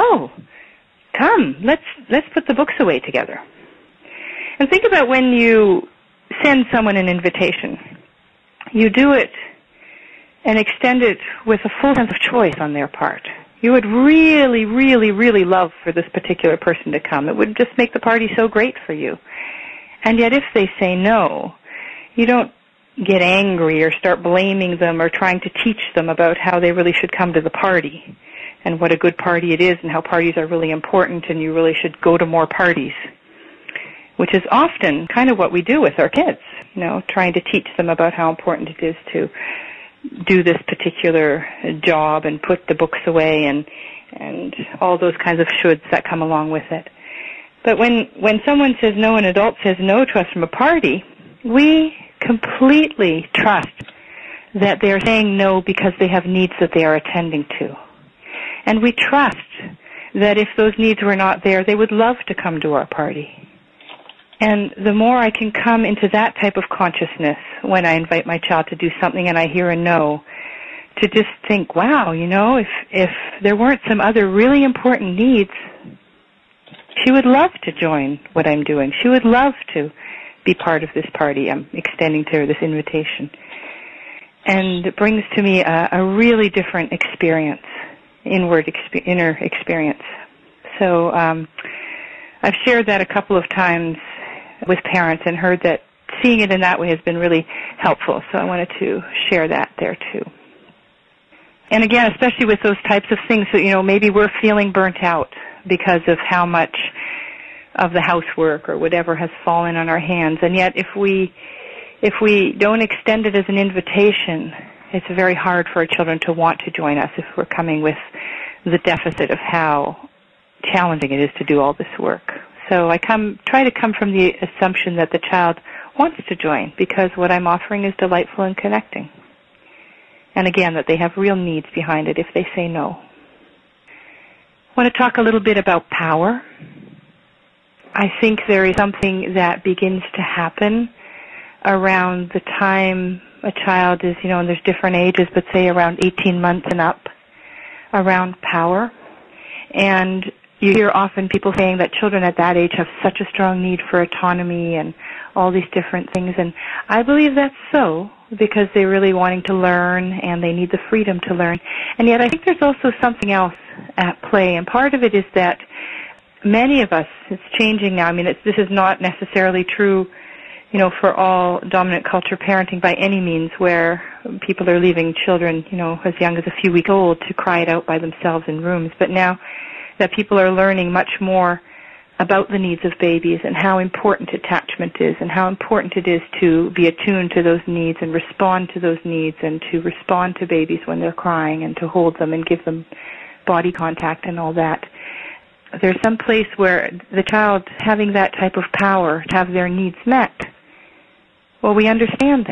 come, let's put the books away together. And think about when you send someone an invitation. You do it and extend it with a full sense of choice on their part. You would really, really, really love for this particular person to come. It would just make the party so great for you. And yet if they say no, you don't get angry or start blaming them or trying to teach them about how they really should come to the party and what a good party it is and how parties are really important and you really should go to more parties, which is often kind of what we do with our kids, trying to teach them about how important it is to do this particular job and put the books away and all those kinds of shoulds that come along with it. But when someone says no, an adult says no to us from a party, we completely trust that they are saying no because they have needs that they are attending to. And we trust that if those needs were not there, they would love to come to our party. And the more I can come into that type of consciousness when I invite my child to do something and I hear a no, to just think, wow, if there weren't some other really important needs, she would love to join what I'm doing. She would love to be part of this party I'm extending to her, this invitation. And it brings to me a really different experience, inner experience. So I've shared that a couple of times with parents and heard that seeing it in that way has been really helpful. So I wanted to share that there too. And again, especially with those types of things, so, maybe we're feeling burnt out because of how much of the housework or whatever has fallen on our hands. And yet if we don't extend it as an invitation, it's very hard for our children to want to join us if we're coming with the deficit of how challenging it is to do all this work. So I try to come from the assumption that the child wants to join because what I'm offering is delightful and connecting. And again, that they have real needs behind it if they say no. I want to talk a little bit about power. I think there is something that begins to happen around the time a child is, and there's different ages, but say around 18 months and up, around power. And you hear often people saying that children at that age have such a strong need for autonomy and all these different things. And I believe that's so because they're really wanting to learn and they need the freedom to learn. And yet I think there's also something else at play. And part of it is that many of us, it's changing now. I mean, this is not necessarily true, for all dominant culture parenting by any means, where people are leaving children, as young as a few weeks old to cry it out by themselves in rooms. But now that people are learning much more about the needs of babies and how important attachment is and how important it is to be attuned to those needs and respond to those needs and to respond to babies when they're crying and to hold them and give them body contact and all that. There's some place where the child having that type of power to have their needs met, well, we understand that.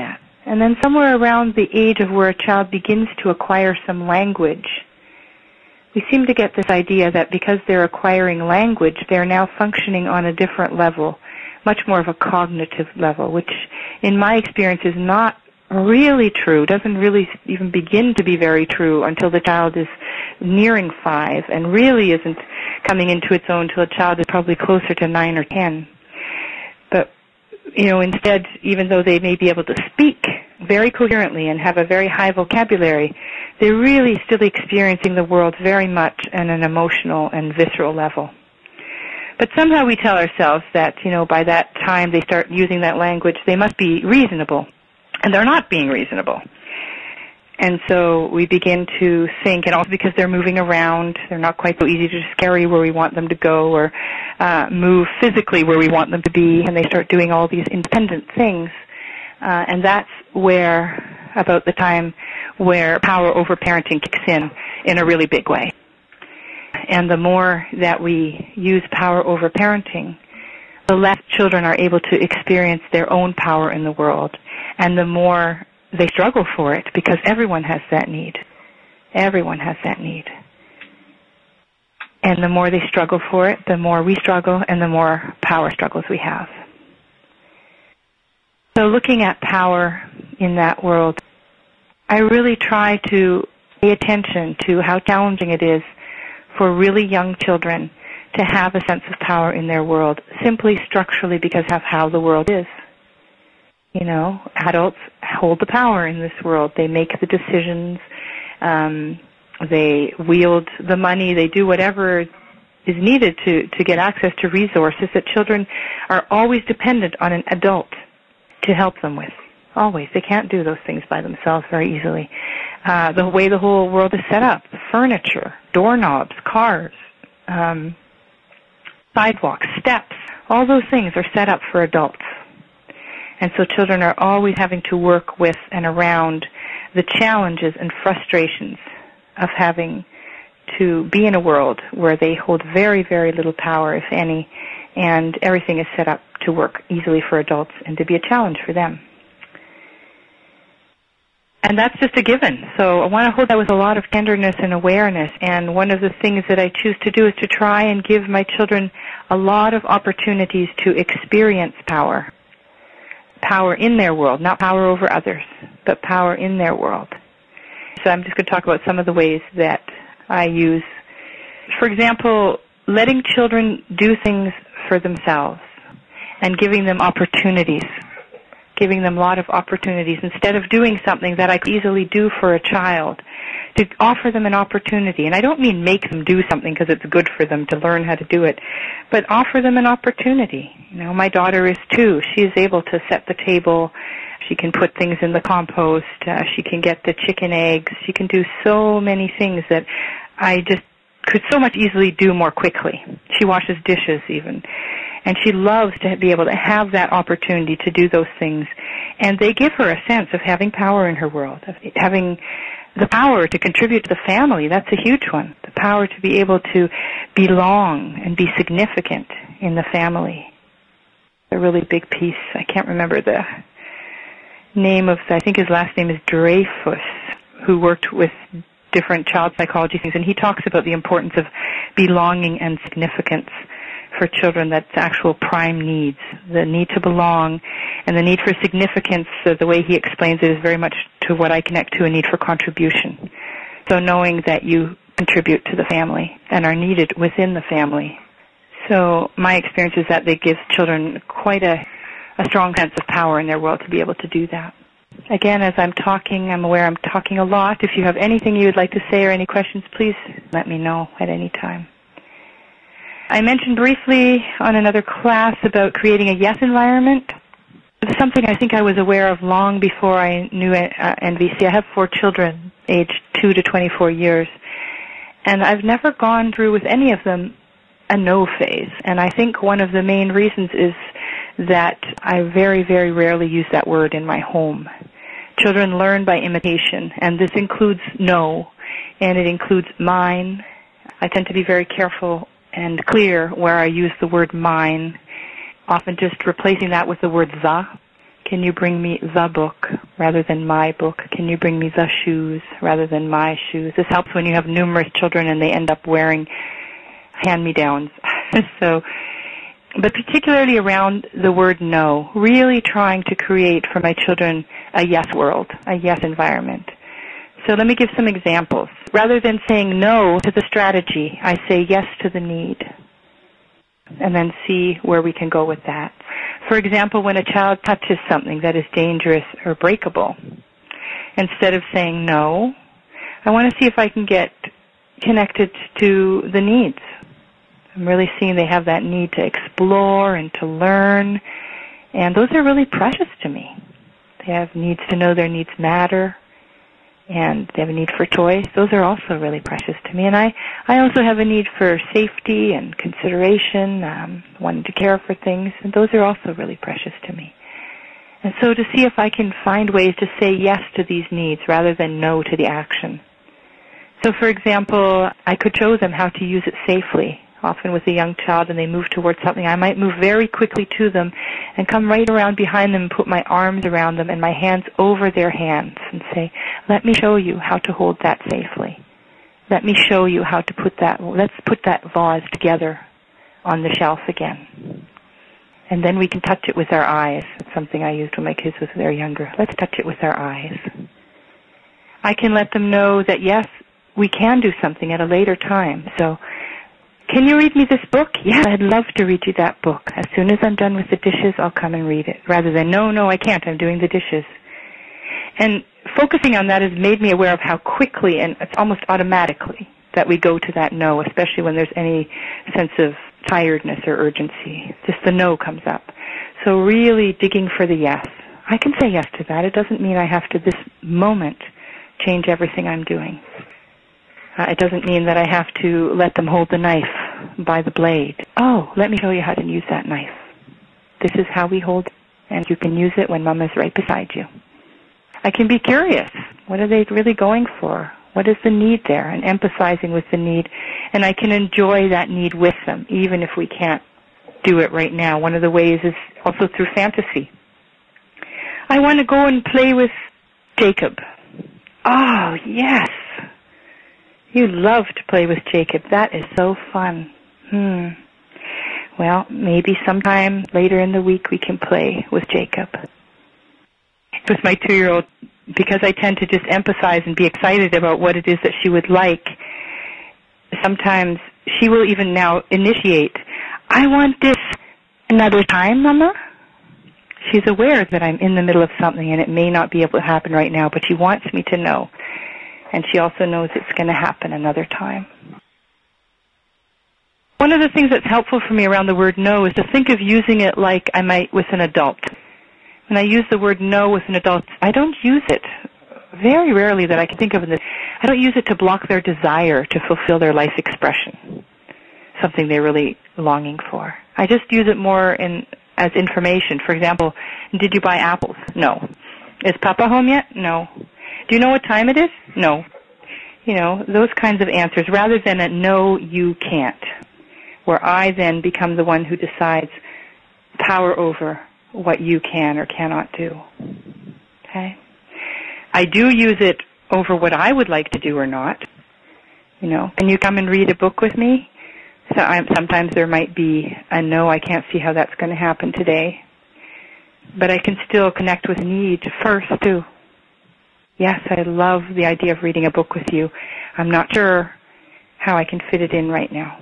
And then somewhere around the age of where a child begins to acquire some language, we seem to get this idea that because they're acquiring language, they're now functioning on a different level, much more of a cognitive level, which in my experience is not really true, doesn't really even begin to be very true until the child is nearing 5, and really isn't coming into its own until a child is probably closer to 9 or 10. But, instead, even though they may be able to speak very coherently and have a very high vocabulary, they're really still experiencing the world very much on an emotional and visceral level. But somehow we tell ourselves that, by that time they start using that language, they must be reasonable. And they're not being reasonable. And so we begin to think, and also because they're moving around, they're not quite so easy to just carry where we want them to go or move physically where we want them to be, and they start doing all these independent things. And that's about the time where power over parenting kicks in a really big way. And the more that we use power over parenting, the less children are able to experience their own power in the world, and the more they struggle for it, because everyone has that need. Everyone has that need. And the more they struggle for it, the more we struggle, and the more power struggles we have. So looking at power in that world, I really try to pay attention to how challenging it is for really young children to have a sense of power in their world, simply structurally because of how the world is. Adults hold the power in this world. They make the decisions. They wield the money. They do whatever is needed to get access to resources that children are always dependent on an adult to help them with. Always. They can't do those things by themselves very easily. The way the whole world is set up, furniture, doorknobs, cars, sidewalks, steps, all those things are set up for adults. And so children are always having to work with and around the challenges and frustrations of having to be in a world where they hold very, very little power, if any, and everything is set up to work easily for adults and to be a challenge for them. And that's just a given. So I want to hold that with a lot of tenderness and awareness. And one of the things that I choose to do is to try and give my children a lot of opportunities to experience power. Power in their world, not power over others, but power in their world. So I'm just going to talk about some of the ways that I use. For example, letting children do things for themselves and giving them opportunities. Giving them a lot of opportunities instead of doing something that I could easily do for a child, to offer them an opportunity. And I don't mean make them do something because it's good for them to learn how to do it, but offer them an opportunity. My daughter is 2. She is able to set the table. She can put things in the compost. She can get the chicken eggs. She can do so many things that I just could so much easily do more quickly. She washes dishes even. And she loves to be able to have that opportunity to do those things. And they give her a sense of having power in her world, of having the power to contribute to the family. That's a huge one. The power to be able to belong and be significant in the family. A really big piece. I can't remember the name of, I think his last name is Dreyfus, who worked with different child psychology things. And he talks about the importance of belonging and significance for children. That's actual prime needs, the need to belong and the need for significance. The way he explains it is very much to what I connect to, a need for contribution. So knowing that you contribute to the family and are needed within the family. So my experience is that they give children quite a strong sense of power in their world to be able to do that. Again, as I'm talking, I'm aware I'm talking a lot. If you have anything you would like to say or any questions, please let me know at any time. I mentioned briefly on another class about creating a yes environment. It's something I think I was aware of long before I knew NVC. I have 4 children, aged 2 to 24 years, and I've never gone through with any of them a no phase. And I think one of the main reasons is that I very, very rarely use that word in my home. Children learn by imitation, and this includes no, and it includes mine. I tend to be very careful and clear where I use the word mine, often just replacing that with the word the. Can you bring me the book rather than my book? Can you bring me the shoes rather than my shoes? This helps when you have numerous children and they end up wearing hand-me-downs. But particularly around the word no, really trying to create for my children a yes world, a yes environment. So let me give some examples. Rather than saying no to the strategy, I say yes to the need, and then see where we can go with that. For example, when a child touches something that is dangerous or breakable, instead of saying no, I want to see if I can get connected to the needs. I'm really seeing they have that need to explore and to learn, and those are really precious to me. They have needs to know their needs matter, and they have a need for choice. Those are also really precious to me. And I also have a need for safety and consideration, wanting to care for things, and those are also really precious to me. And so to see if I can find ways to say yes to these needs rather than no to the action. So for example, I could show them how to use it safely. Often with a young child and they move towards something, I might move very quickly to them and come right around behind them and put my arms around them and my hands over their hands and say, let me show you how to hold that safely. Let me show you how to let's put that vase together on the shelf again. And then we can touch it with our eyes. It's something I used when my kids were very younger. Let's touch it with our eyes. I can let them know that yes, we can do something at a later time. So, can you read me this book? Yeah, I'd love to read you that book. As soon as I'm done with the dishes, I'll come and read it. Rather than, no, I can't, I'm doing the dishes. And focusing on that has made me aware of how quickly, and it's almost automatically, that we go to that no, especially when there's any sense of tiredness or urgency. Just the no comes up. So really digging for the yes. I can say yes to that. It doesn't mean I have to, this moment, change everything I'm doing. It doesn't mean that I have to let them hold the knife by the blade. Oh, let me show you how to use that knife. This is how we hold it, and you can use it when Mama's right beside you. I can be curious. What are they really going for? What is the need there? And empathizing with the need. And I can enjoy that need with them, even if we can't do it right now. One of the ways is also through fantasy. I want to go and play with Jacob. Oh, yes. You love to play with Jacob. That is so fun. Well, maybe sometime later in the week we can play with Jacob. With my 2-year-old, because I tend to just empathize and be excited about what it is that she would like, sometimes she will even now initiate, I want this another time, Mama. She's aware that I'm in the middle of something and it may not be able to happen right now, but she wants me to know. And she also knows it's going to happen another time. One of the things that's helpful for me around the word no is to think of using it like I might with an adult. When I use the word no with an adult, I don't use it, very rarely that I can think of, I don't use it to block their desire to fulfill their life expression, something they're really longing for. I just use it more as information. For example, did you buy apples? No. Is Papa home yet? No. Do you know what time it is? No. You know, those kinds of answers, rather than a no, you can't, where I then become the one who decides power over what you can or cannot do. Okay? I do use it over what I would like to do or not. You know, can you come and read a book with me? So sometimes there might be a no, I can't see how that's going to happen today. But I can still connect with need first, too. Yes, I love the idea of reading a book with you. I'm not sure how I can fit it in right now.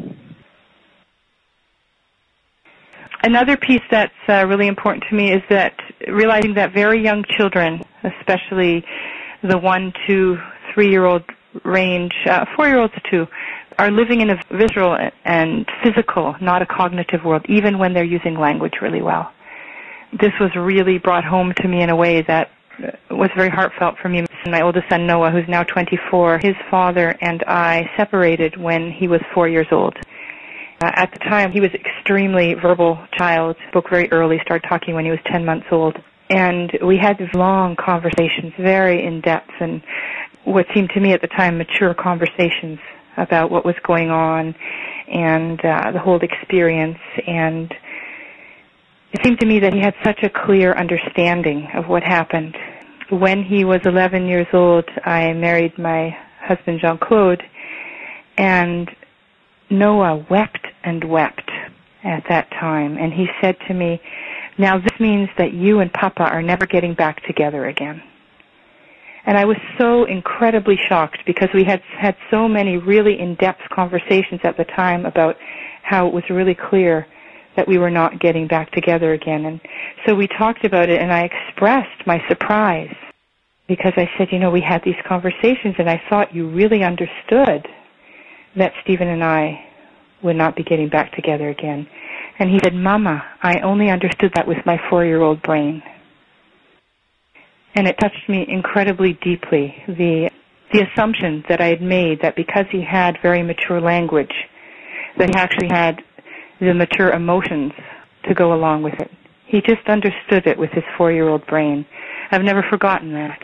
Another piece that's really important to me is that realizing that very young children, especially the 1 to 3-year-old range, 4-year-olds too, are living in a visceral and physical, not a cognitive world, even when they're using language really well. This was really brought home to me in a way that was very heartfelt for me. My oldest son, Noah, who's now 24, his father and I separated when he was 4 years old. At the time, he was an extremely verbal child, spoke very early, started talking when he was 10 months old. And we had these long conversations, very in-depth, and what seemed to me at the time mature conversations about what was going on and the whole experience. And it seemed to me that he had such a clear understanding of what happened. when he was 11 years old, I married my husband, Jean-Claude, and Noah wept and wept at that time. And he said to me, "Now this means that you and Papa are never getting back together again." And I was so incredibly shocked because we had had so many really in-depth conversations at the time about how it was really clear that we were not getting back together again. And so we talked about it, and I expressed my surprise because I said, we had these conversations, and I thought you really understood that Stephen and I would not be getting back together again. And he said, "Mama, I only understood that with my 4-year-old brain." And it touched me incredibly deeply, the assumption that I had made that because he had very mature language, that he actually had the mature emotions to go along with it. He just understood it with his 4-year-old brain. I've never forgotten that.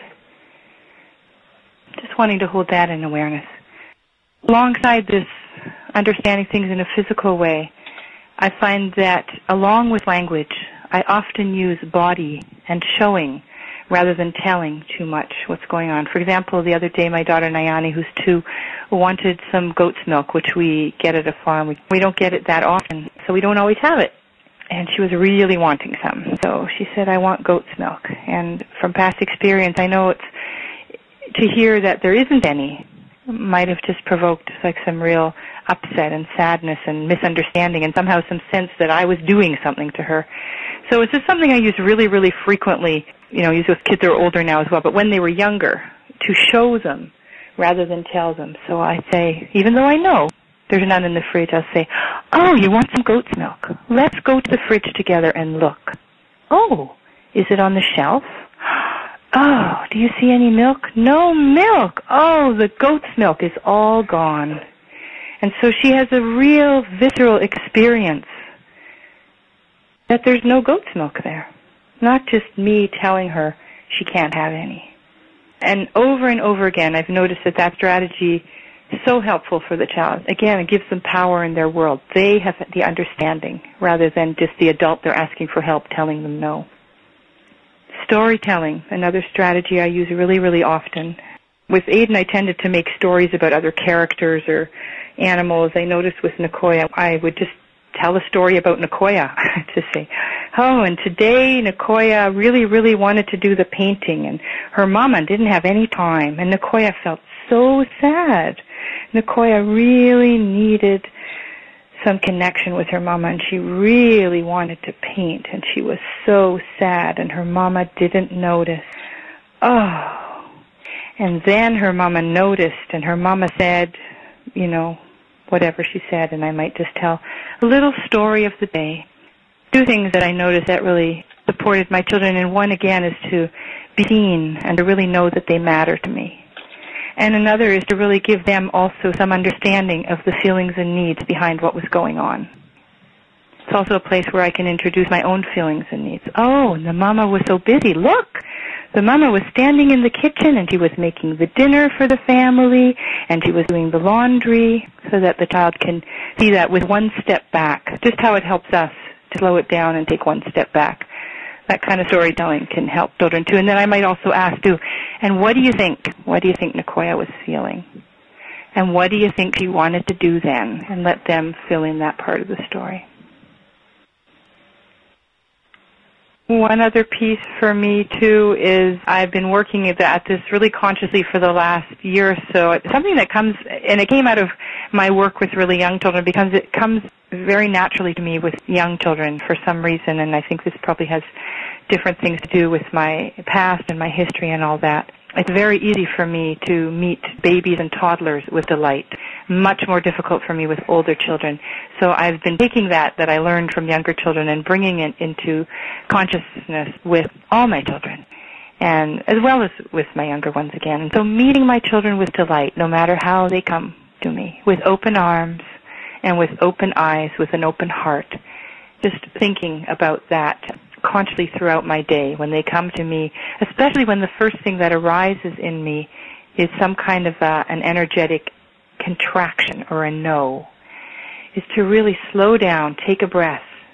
Just wanting to hold that in awareness. Alongside this understanding things in a physical way, I find that along with language, I often use body and showing rather than telling too much what's going on. For example, the other day my daughter Nayani, who's 2, wanted some goat's milk, which we get at a farm. We don't get it that often, so we don't always have it. And she was really wanting some. So she said, "I want goat's milk." And from past experience, I know to hear that there isn't any might have just provoked like some real upset and sadness and misunderstanding and somehow some sense that I was doing something to her. So it's just something I use really, really frequently, use with kids that are older now as well, but when they were younger, to show them rather than tell them. So I say, even though I know there's none in the fridge, I'll say, "Oh, you want some goat's milk? Let's go to the fridge together and look." "Oh, is it on the shelf?" "Oh, do you see any milk?" "No milk." "Oh, the goat's milk is all gone." And so she has a real visceral experience that there's no goat's milk there. Not just me telling her she can't have any. And over again, I've noticed that strategy is so helpful for the child. Again, it gives them power in their world. They have the understanding rather than just the adult they're asking for help telling them no. Storytelling, another strategy I use really, really often. With Aiden, I tended to make stories about other characters or animals. I noticed with Nicoya, I would just tell a story about Nicoya to say, "Oh, and today Nicoya really, really wanted to do the painting, and her mama didn't have any time, and Nicoya felt so sad. Nicoya really needed some connection with her mama, and she really wanted to paint, and she was so sad, and her mama didn't notice. Oh." And then her mama noticed, and her mama said, whatever she said, and I might just tell a little story of the day. 2 things that I noticed that really supported my children, and one, again, is to be seen and to really know that they matter to me. And another is to really give them also some understanding of the feelings and needs behind what was going on. It's also a place where I can introduce my own feelings and needs. "Oh, and the mama was so busy. Look, the mama was standing in the kitchen, and she was making the dinner for the family, and she was doing the laundry," so that the child can see that with one step back, just how it helps us to slow it down and take one step back. That kind of storytelling can help children, too. And then I might also ask, too, "And what do you think? What do you think Nicoya was feeling? And what do you think she wanted to do then?" And let them fill in that part of the story. One other piece for me, too, is I've been working at this really consciously for the last year or so. It's something that comes, and it came out of my work with really young children, because it comes very naturally to me with young children for some reason, and I think this probably has different things to do with my past and my history and all that. It's very easy for me to meet babies and toddlers with delight. Much more difficult for me with older children. So I've been taking that I learned from younger children and bringing it into consciousness with all my children, and as well as with my younger ones again. And so meeting my children with delight, no matter how they come to me, with open arms and with open eyes, with an open heart. Just thinking about that consciously throughout my day when they come to me, especially when the first thing that arises in me is some kind of an energetic contraction or a no, is to really slow down, take a breath,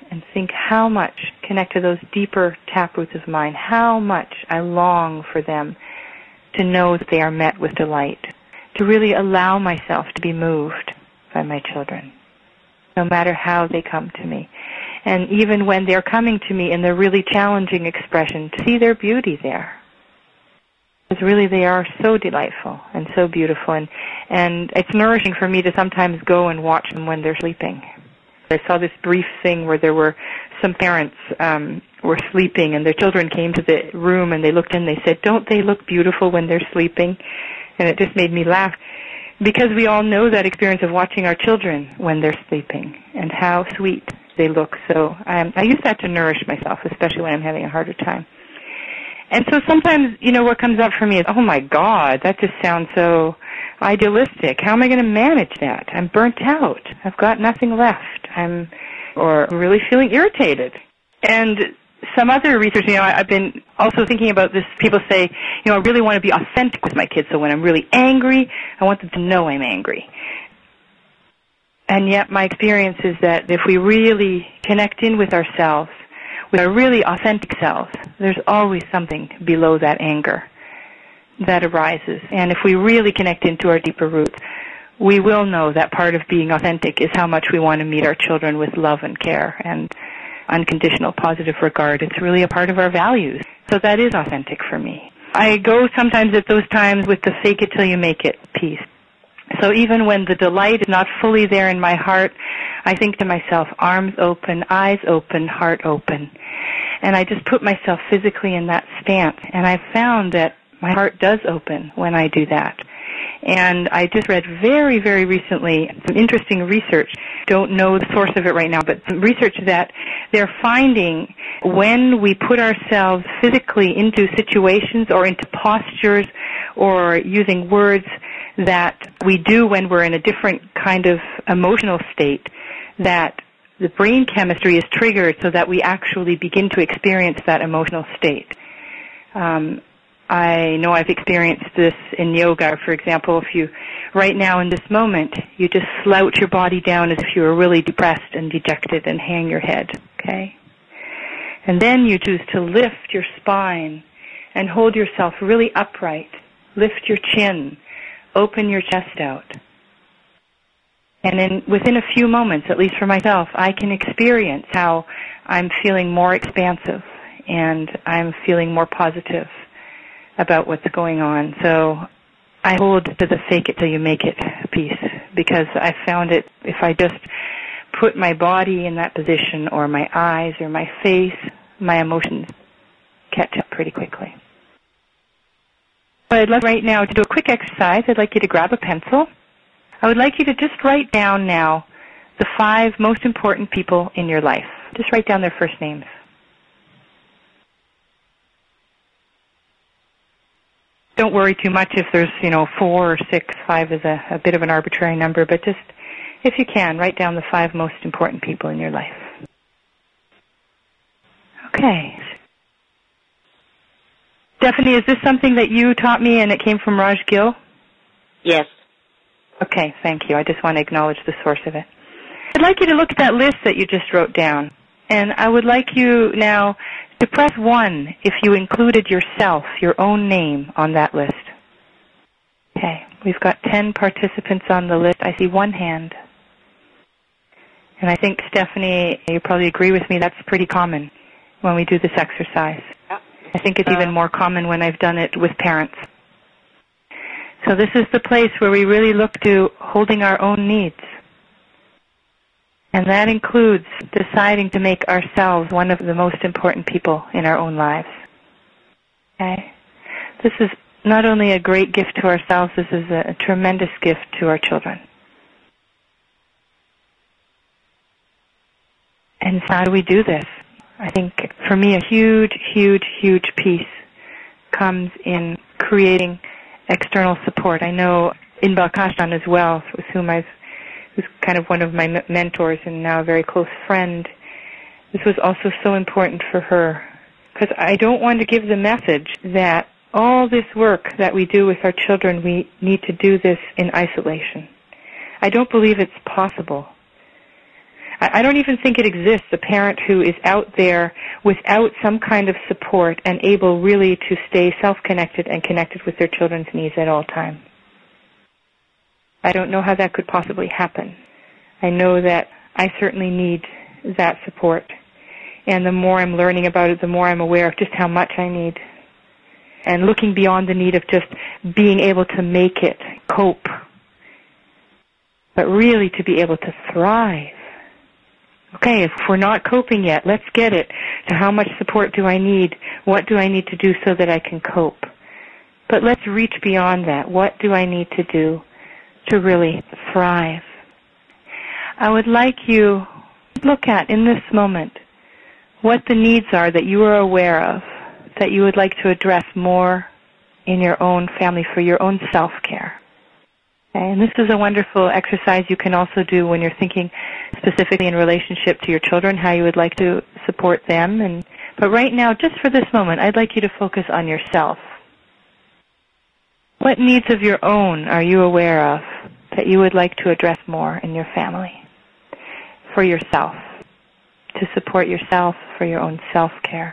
and think how much, connect to those deeper taproots of mine, how much I long for them to know that they are met with delight, to really allow myself to be moved by my children, no matter how they come to me. And even when they're coming to me in their really challenging expression, to see their beauty there. Because really they are so delightful and so beautiful. And it's nourishing for me to sometimes go and watch them when they're sleeping. I saw this brief thing where there were some parents were sleeping and their children came to the room and they looked in and they said, "Don't they look beautiful when they're sleeping?" And it just made me laugh because we all know that experience of watching our children when they're sleeping and how sweet they look. So I use that to nourish myself, especially when I'm having a harder time. And so sometimes, what comes up for me is, oh my God, that just sounds so idealistic. How am I going to manage that? I'm burnt out. I've got nothing left. I'm really feeling irritated. And some other research, I've been also thinking about this. People say, I really want to be authentic with my kids. So when I'm really angry, I want them to know I'm angry. And yet my experience is that if we really connect in with ourselves, with our really authentic selves, there's always something below that anger that arises. And if we really connect into our deeper roots, we will know that part of being authentic is how much we want to meet our children with love and care and unconditional positive regard. It's really a part of our values. So that is authentic for me. I go sometimes at those times with the fake it till you make it piece. So even when the delight is not fully there in my heart, I think to myself, arms open, eyes open, heart open. And I just put myself physically in that stance. And I've found that my heart does open when I do that. And I just read very, very recently some interesting research. Don't know the source of it right now, but some research that they're finding when we put ourselves physically into situations or into postures or using words that we do when we're in a different kind of emotional state, that the brain chemistry is triggered so that we actually begin to experience that emotional state. I know I've experienced this in yoga. For example, if you, right now in this moment, you just slouch your body down as if you were really depressed and dejected and hang your head, okay? And then you choose to lift your spine and hold yourself really upright. Lift your chin. Open your chest out. And within a few moments, at least for myself, I can experience how I'm feeling more expansive and I'm feeling more positive about what's going on. So I hold to the fake it till you make it piece because I found it, if I just put my body in that position or my eyes or my face, my emotions catch up pretty quickly. I'd like right now to do a quick exercise. I'd like you to grab a pencil. I would like you to just write down now the 5 most important people in your life. Just write down their first names. Don't worry too much if there's, 4 or 6. 5 is a bit of an arbitrary number, but just, if you can, write down the 5 most important people in your life. Okay. Stephanie, is this something that you taught me and it came from Raj Gill?
Yes.
Okay, thank you. I just want to acknowledge the source of it. I'd like you to look at that list that you just wrote down. And I would like you now to press 1 if you included yourself, your own name, on that list. Okay, we've got 10 participants on the list. I see 1 hand. And I think, Stephanie, you probably agree with me, that's pretty common when we do this exercise.
Yeah.
I think it's even more common when I've done it with parents. So this is the place where we really look to holding our own needs. And that includes deciding to make ourselves one of the most important people in our own lives. Okay? This is not only a great gift to ourselves, this is a tremendous gift to our children. And how do we do this? I think for me a huge, huge, huge piece comes in creating external support. I know Inbal Kashan as well, with whom who's kind of one of my mentors and now a very close friend. This was also so important for her because I don't want to give the message that all this work that we do with our children, we need to do this in isolation. I don't believe it's possible. I don't even think it exists, a parent who is out there without some kind of support and able really to stay self-connected and connected with their children's needs at all times. I don't know how that could possibly happen. I know that I certainly need that support. And the more I'm learning about it, the more I'm aware of just how much I need. And looking beyond the need of just being able to make it, cope, but really to be able to thrive. Okay, if we're not coping yet, let's get it to how much support do I need? What do I need to do so that I can cope? But let's reach beyond that. What do I need to do to really thrive? I would like you to look at, in this moment, what the needs are that you are aware of, that you would like to address more in your own family for your own self-care. Okay, and this is a wonderful exercise you can also do when you're thinking specifically in relationship to your children, how you would like to support them. But right now, just for this moment, I'd like you to focus on yourself. What needs of your own are you aware of that you would like to address more in your family for yourself, to support yourself for your own self-care?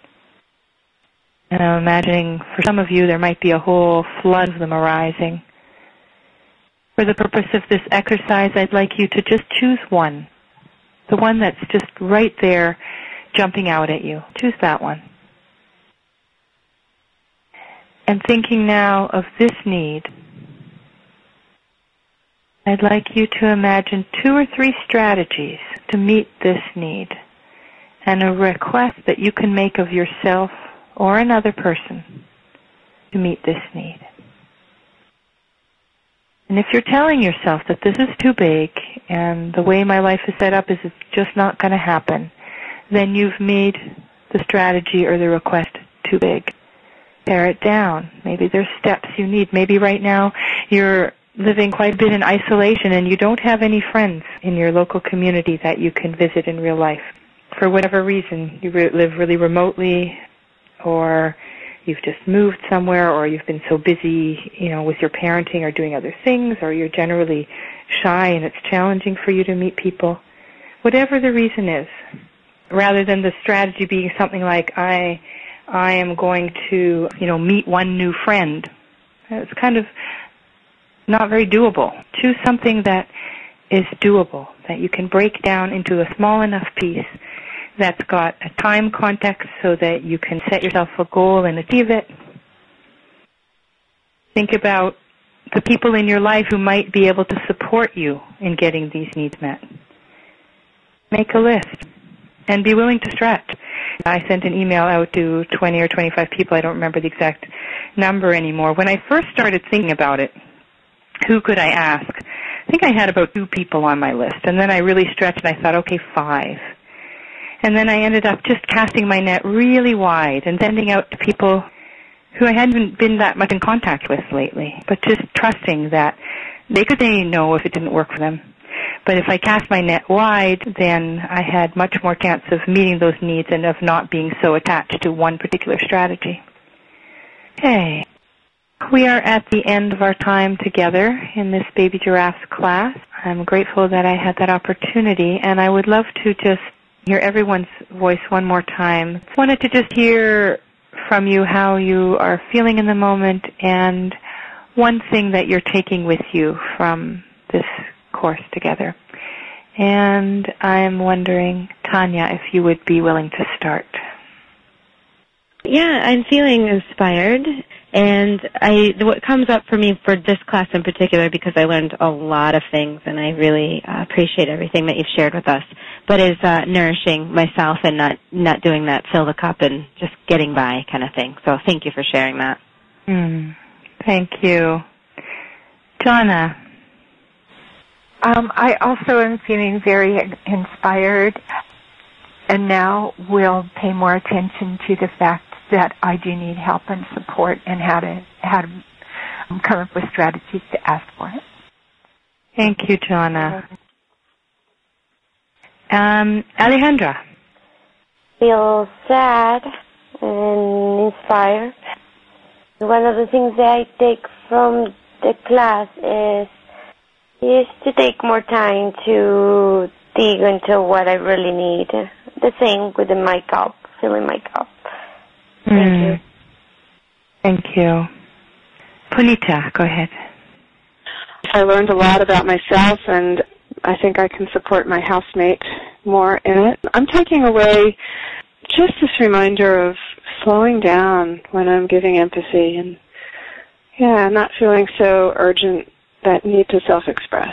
And I'm imagining for some of you there might be a whole flood of them arising. For the purpose of this exercise, I'd like you to just choose one, the one that's just right there jumping out at you. Choose that one. And thinking now of this need, I'd like you to imagine 2 or 3 strategies to meet this need and a request that you can make of yourself or another person to meet this need. And if you're telling yourself that this is too big and the way my life is set up is it's just not going to happen, then you've made the strategy or the request too big. Pare it down. Maybe there's steps you need. Maybe right now you're living quite a bit in isolation and you don't have any friends in your local community that you can visit in real life. For whatever reason, you live really remotely, or you've just moved somewhere, or you've been so busy, with your parenting or doing other things, or you're generally shy and it's challenging for you to meet people. Whatever the reason is, rather than the strategy being something like, I am going to, meet one new friend. It's kind of not very doable. Choose something that is doable, that you can break down into a small enough piece that's got a time context so that you can set yourself a goal and achieve it. Think about the people in your life who might be able to support you in getting these needs met. Make a list and be willing to stretch. I sent an email out to 20 or 25 people. I don't remember the exact number anymore. When I first started thinking about it, who could I ask? I think I had about 2 people on my list. And then I really stretched and I thought, okay, 5. And then I ended up just casting my net really wide and sending out to people who I hadn't been that much in contact with lately, but just trusting that they could say no if it didn't work for them. But if I cast my net wide, then I had much more chance of meeting those needs and of not being so attached to one particular strategy. Okay. We are at the end of our time together in this Baby Giraffes class. I'm grateful that I had that opportunity, and I would love to just hear everyone's voice one more time. I wanted to just hear from you how you are feeling in the moment and one thing that you're taking with you from this course together. And I'm wondering, Tanya, if you would be willing to start.
Yeah, I'm feeling inspired. And what comes up for me for this class in particular, because I learned a lot of things and I really appreciate everything that you've shared with us, but is nourishing myself and not doing that fill the cup and just getting by kind of thing. So thank you for sharing that.
Thank you. Donna.
I also am feeling very inspired, and now we'll pay more attention to the fact that I do need help and support and how to come up with strategies to ask for it.
Thank you, Joanna. Alejandra.
Feel sad and inspired. One of the things that I take from the class is to take more time to dig into what I really need. The same with my cup, filling my cup. Thank you.
Thank you. Punita, go ahead.
I learned a lot about myself, and I think I can support my housemate more in it. I'm taking away just this reminder of slowing down when I'm giving empathy and, not feeling so urgent that need to self-express.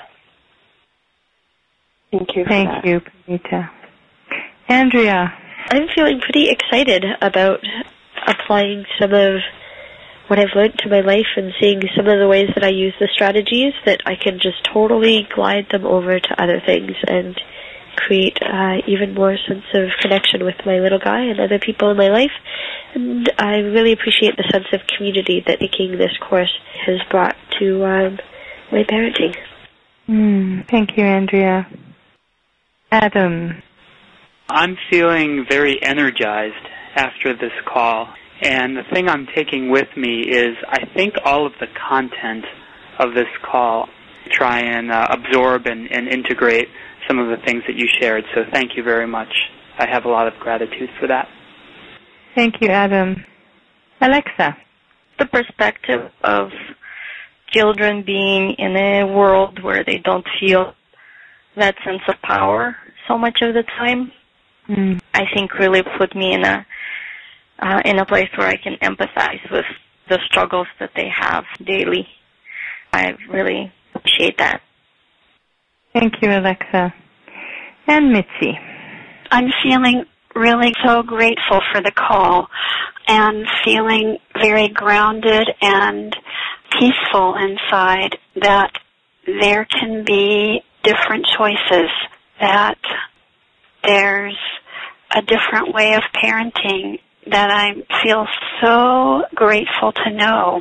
Thank you for that.
Thank you, Punita. Andrea.
I'm feeling pretty excited about applying some of what I've learned to my life and seeing some of the ways that I use the strategies, that I can just totally glide them over to other things and create even more sense of connection with my little guy and other people in my life. And I really appreciate the sense of community that taking this course has brought to my parenting.
Thank you, Andrea. Adam.
I'm feeling very energized after this call. And the thing I'm taking with me is I think all of the content of this call, try and absorb and integrate some of the things that you shared. So thank you very much. I have a lot of gratitude for that.
Thank you, Adam. Alexa.
The perspective of children being in a world where they don't feel that sense of power so much of the time, I think really put me in a place where I can empathize with the struggles that they have daily. I really appreciate that.
Thank you, Alexa. And Mitzi.
I'm feeling really so grateful for the call and feeling very grounded and peaceful inside that there can be different choices, that there's a different way of parenting that I feel so grateful to know.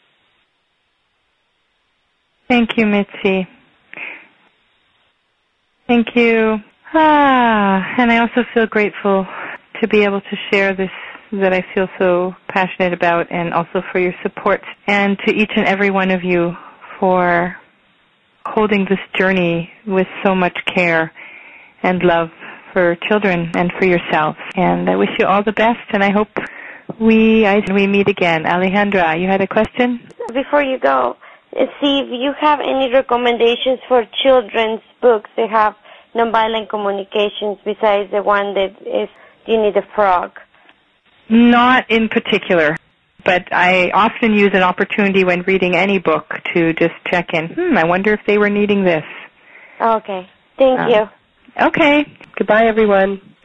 Thank you, Mitzi. Thank you. And I also feel grateful to be able to share this that I feel so passionate about, and also for your support, and to each and every one of you for holding this journey with so much care and love for children and for yourself. And I wish you all the best, and I hope we meet again. Alejandra, you had a question?
Before you go, see if you have any recommendations for children's books that have nonviolent communications besides the one that is Ginny the Frog.
Not in particular, but I often use an opportunity when reading any book to just check in. I wonder if they were needing this.
Okay. Thank you.
Okay. Goodbye, everyone.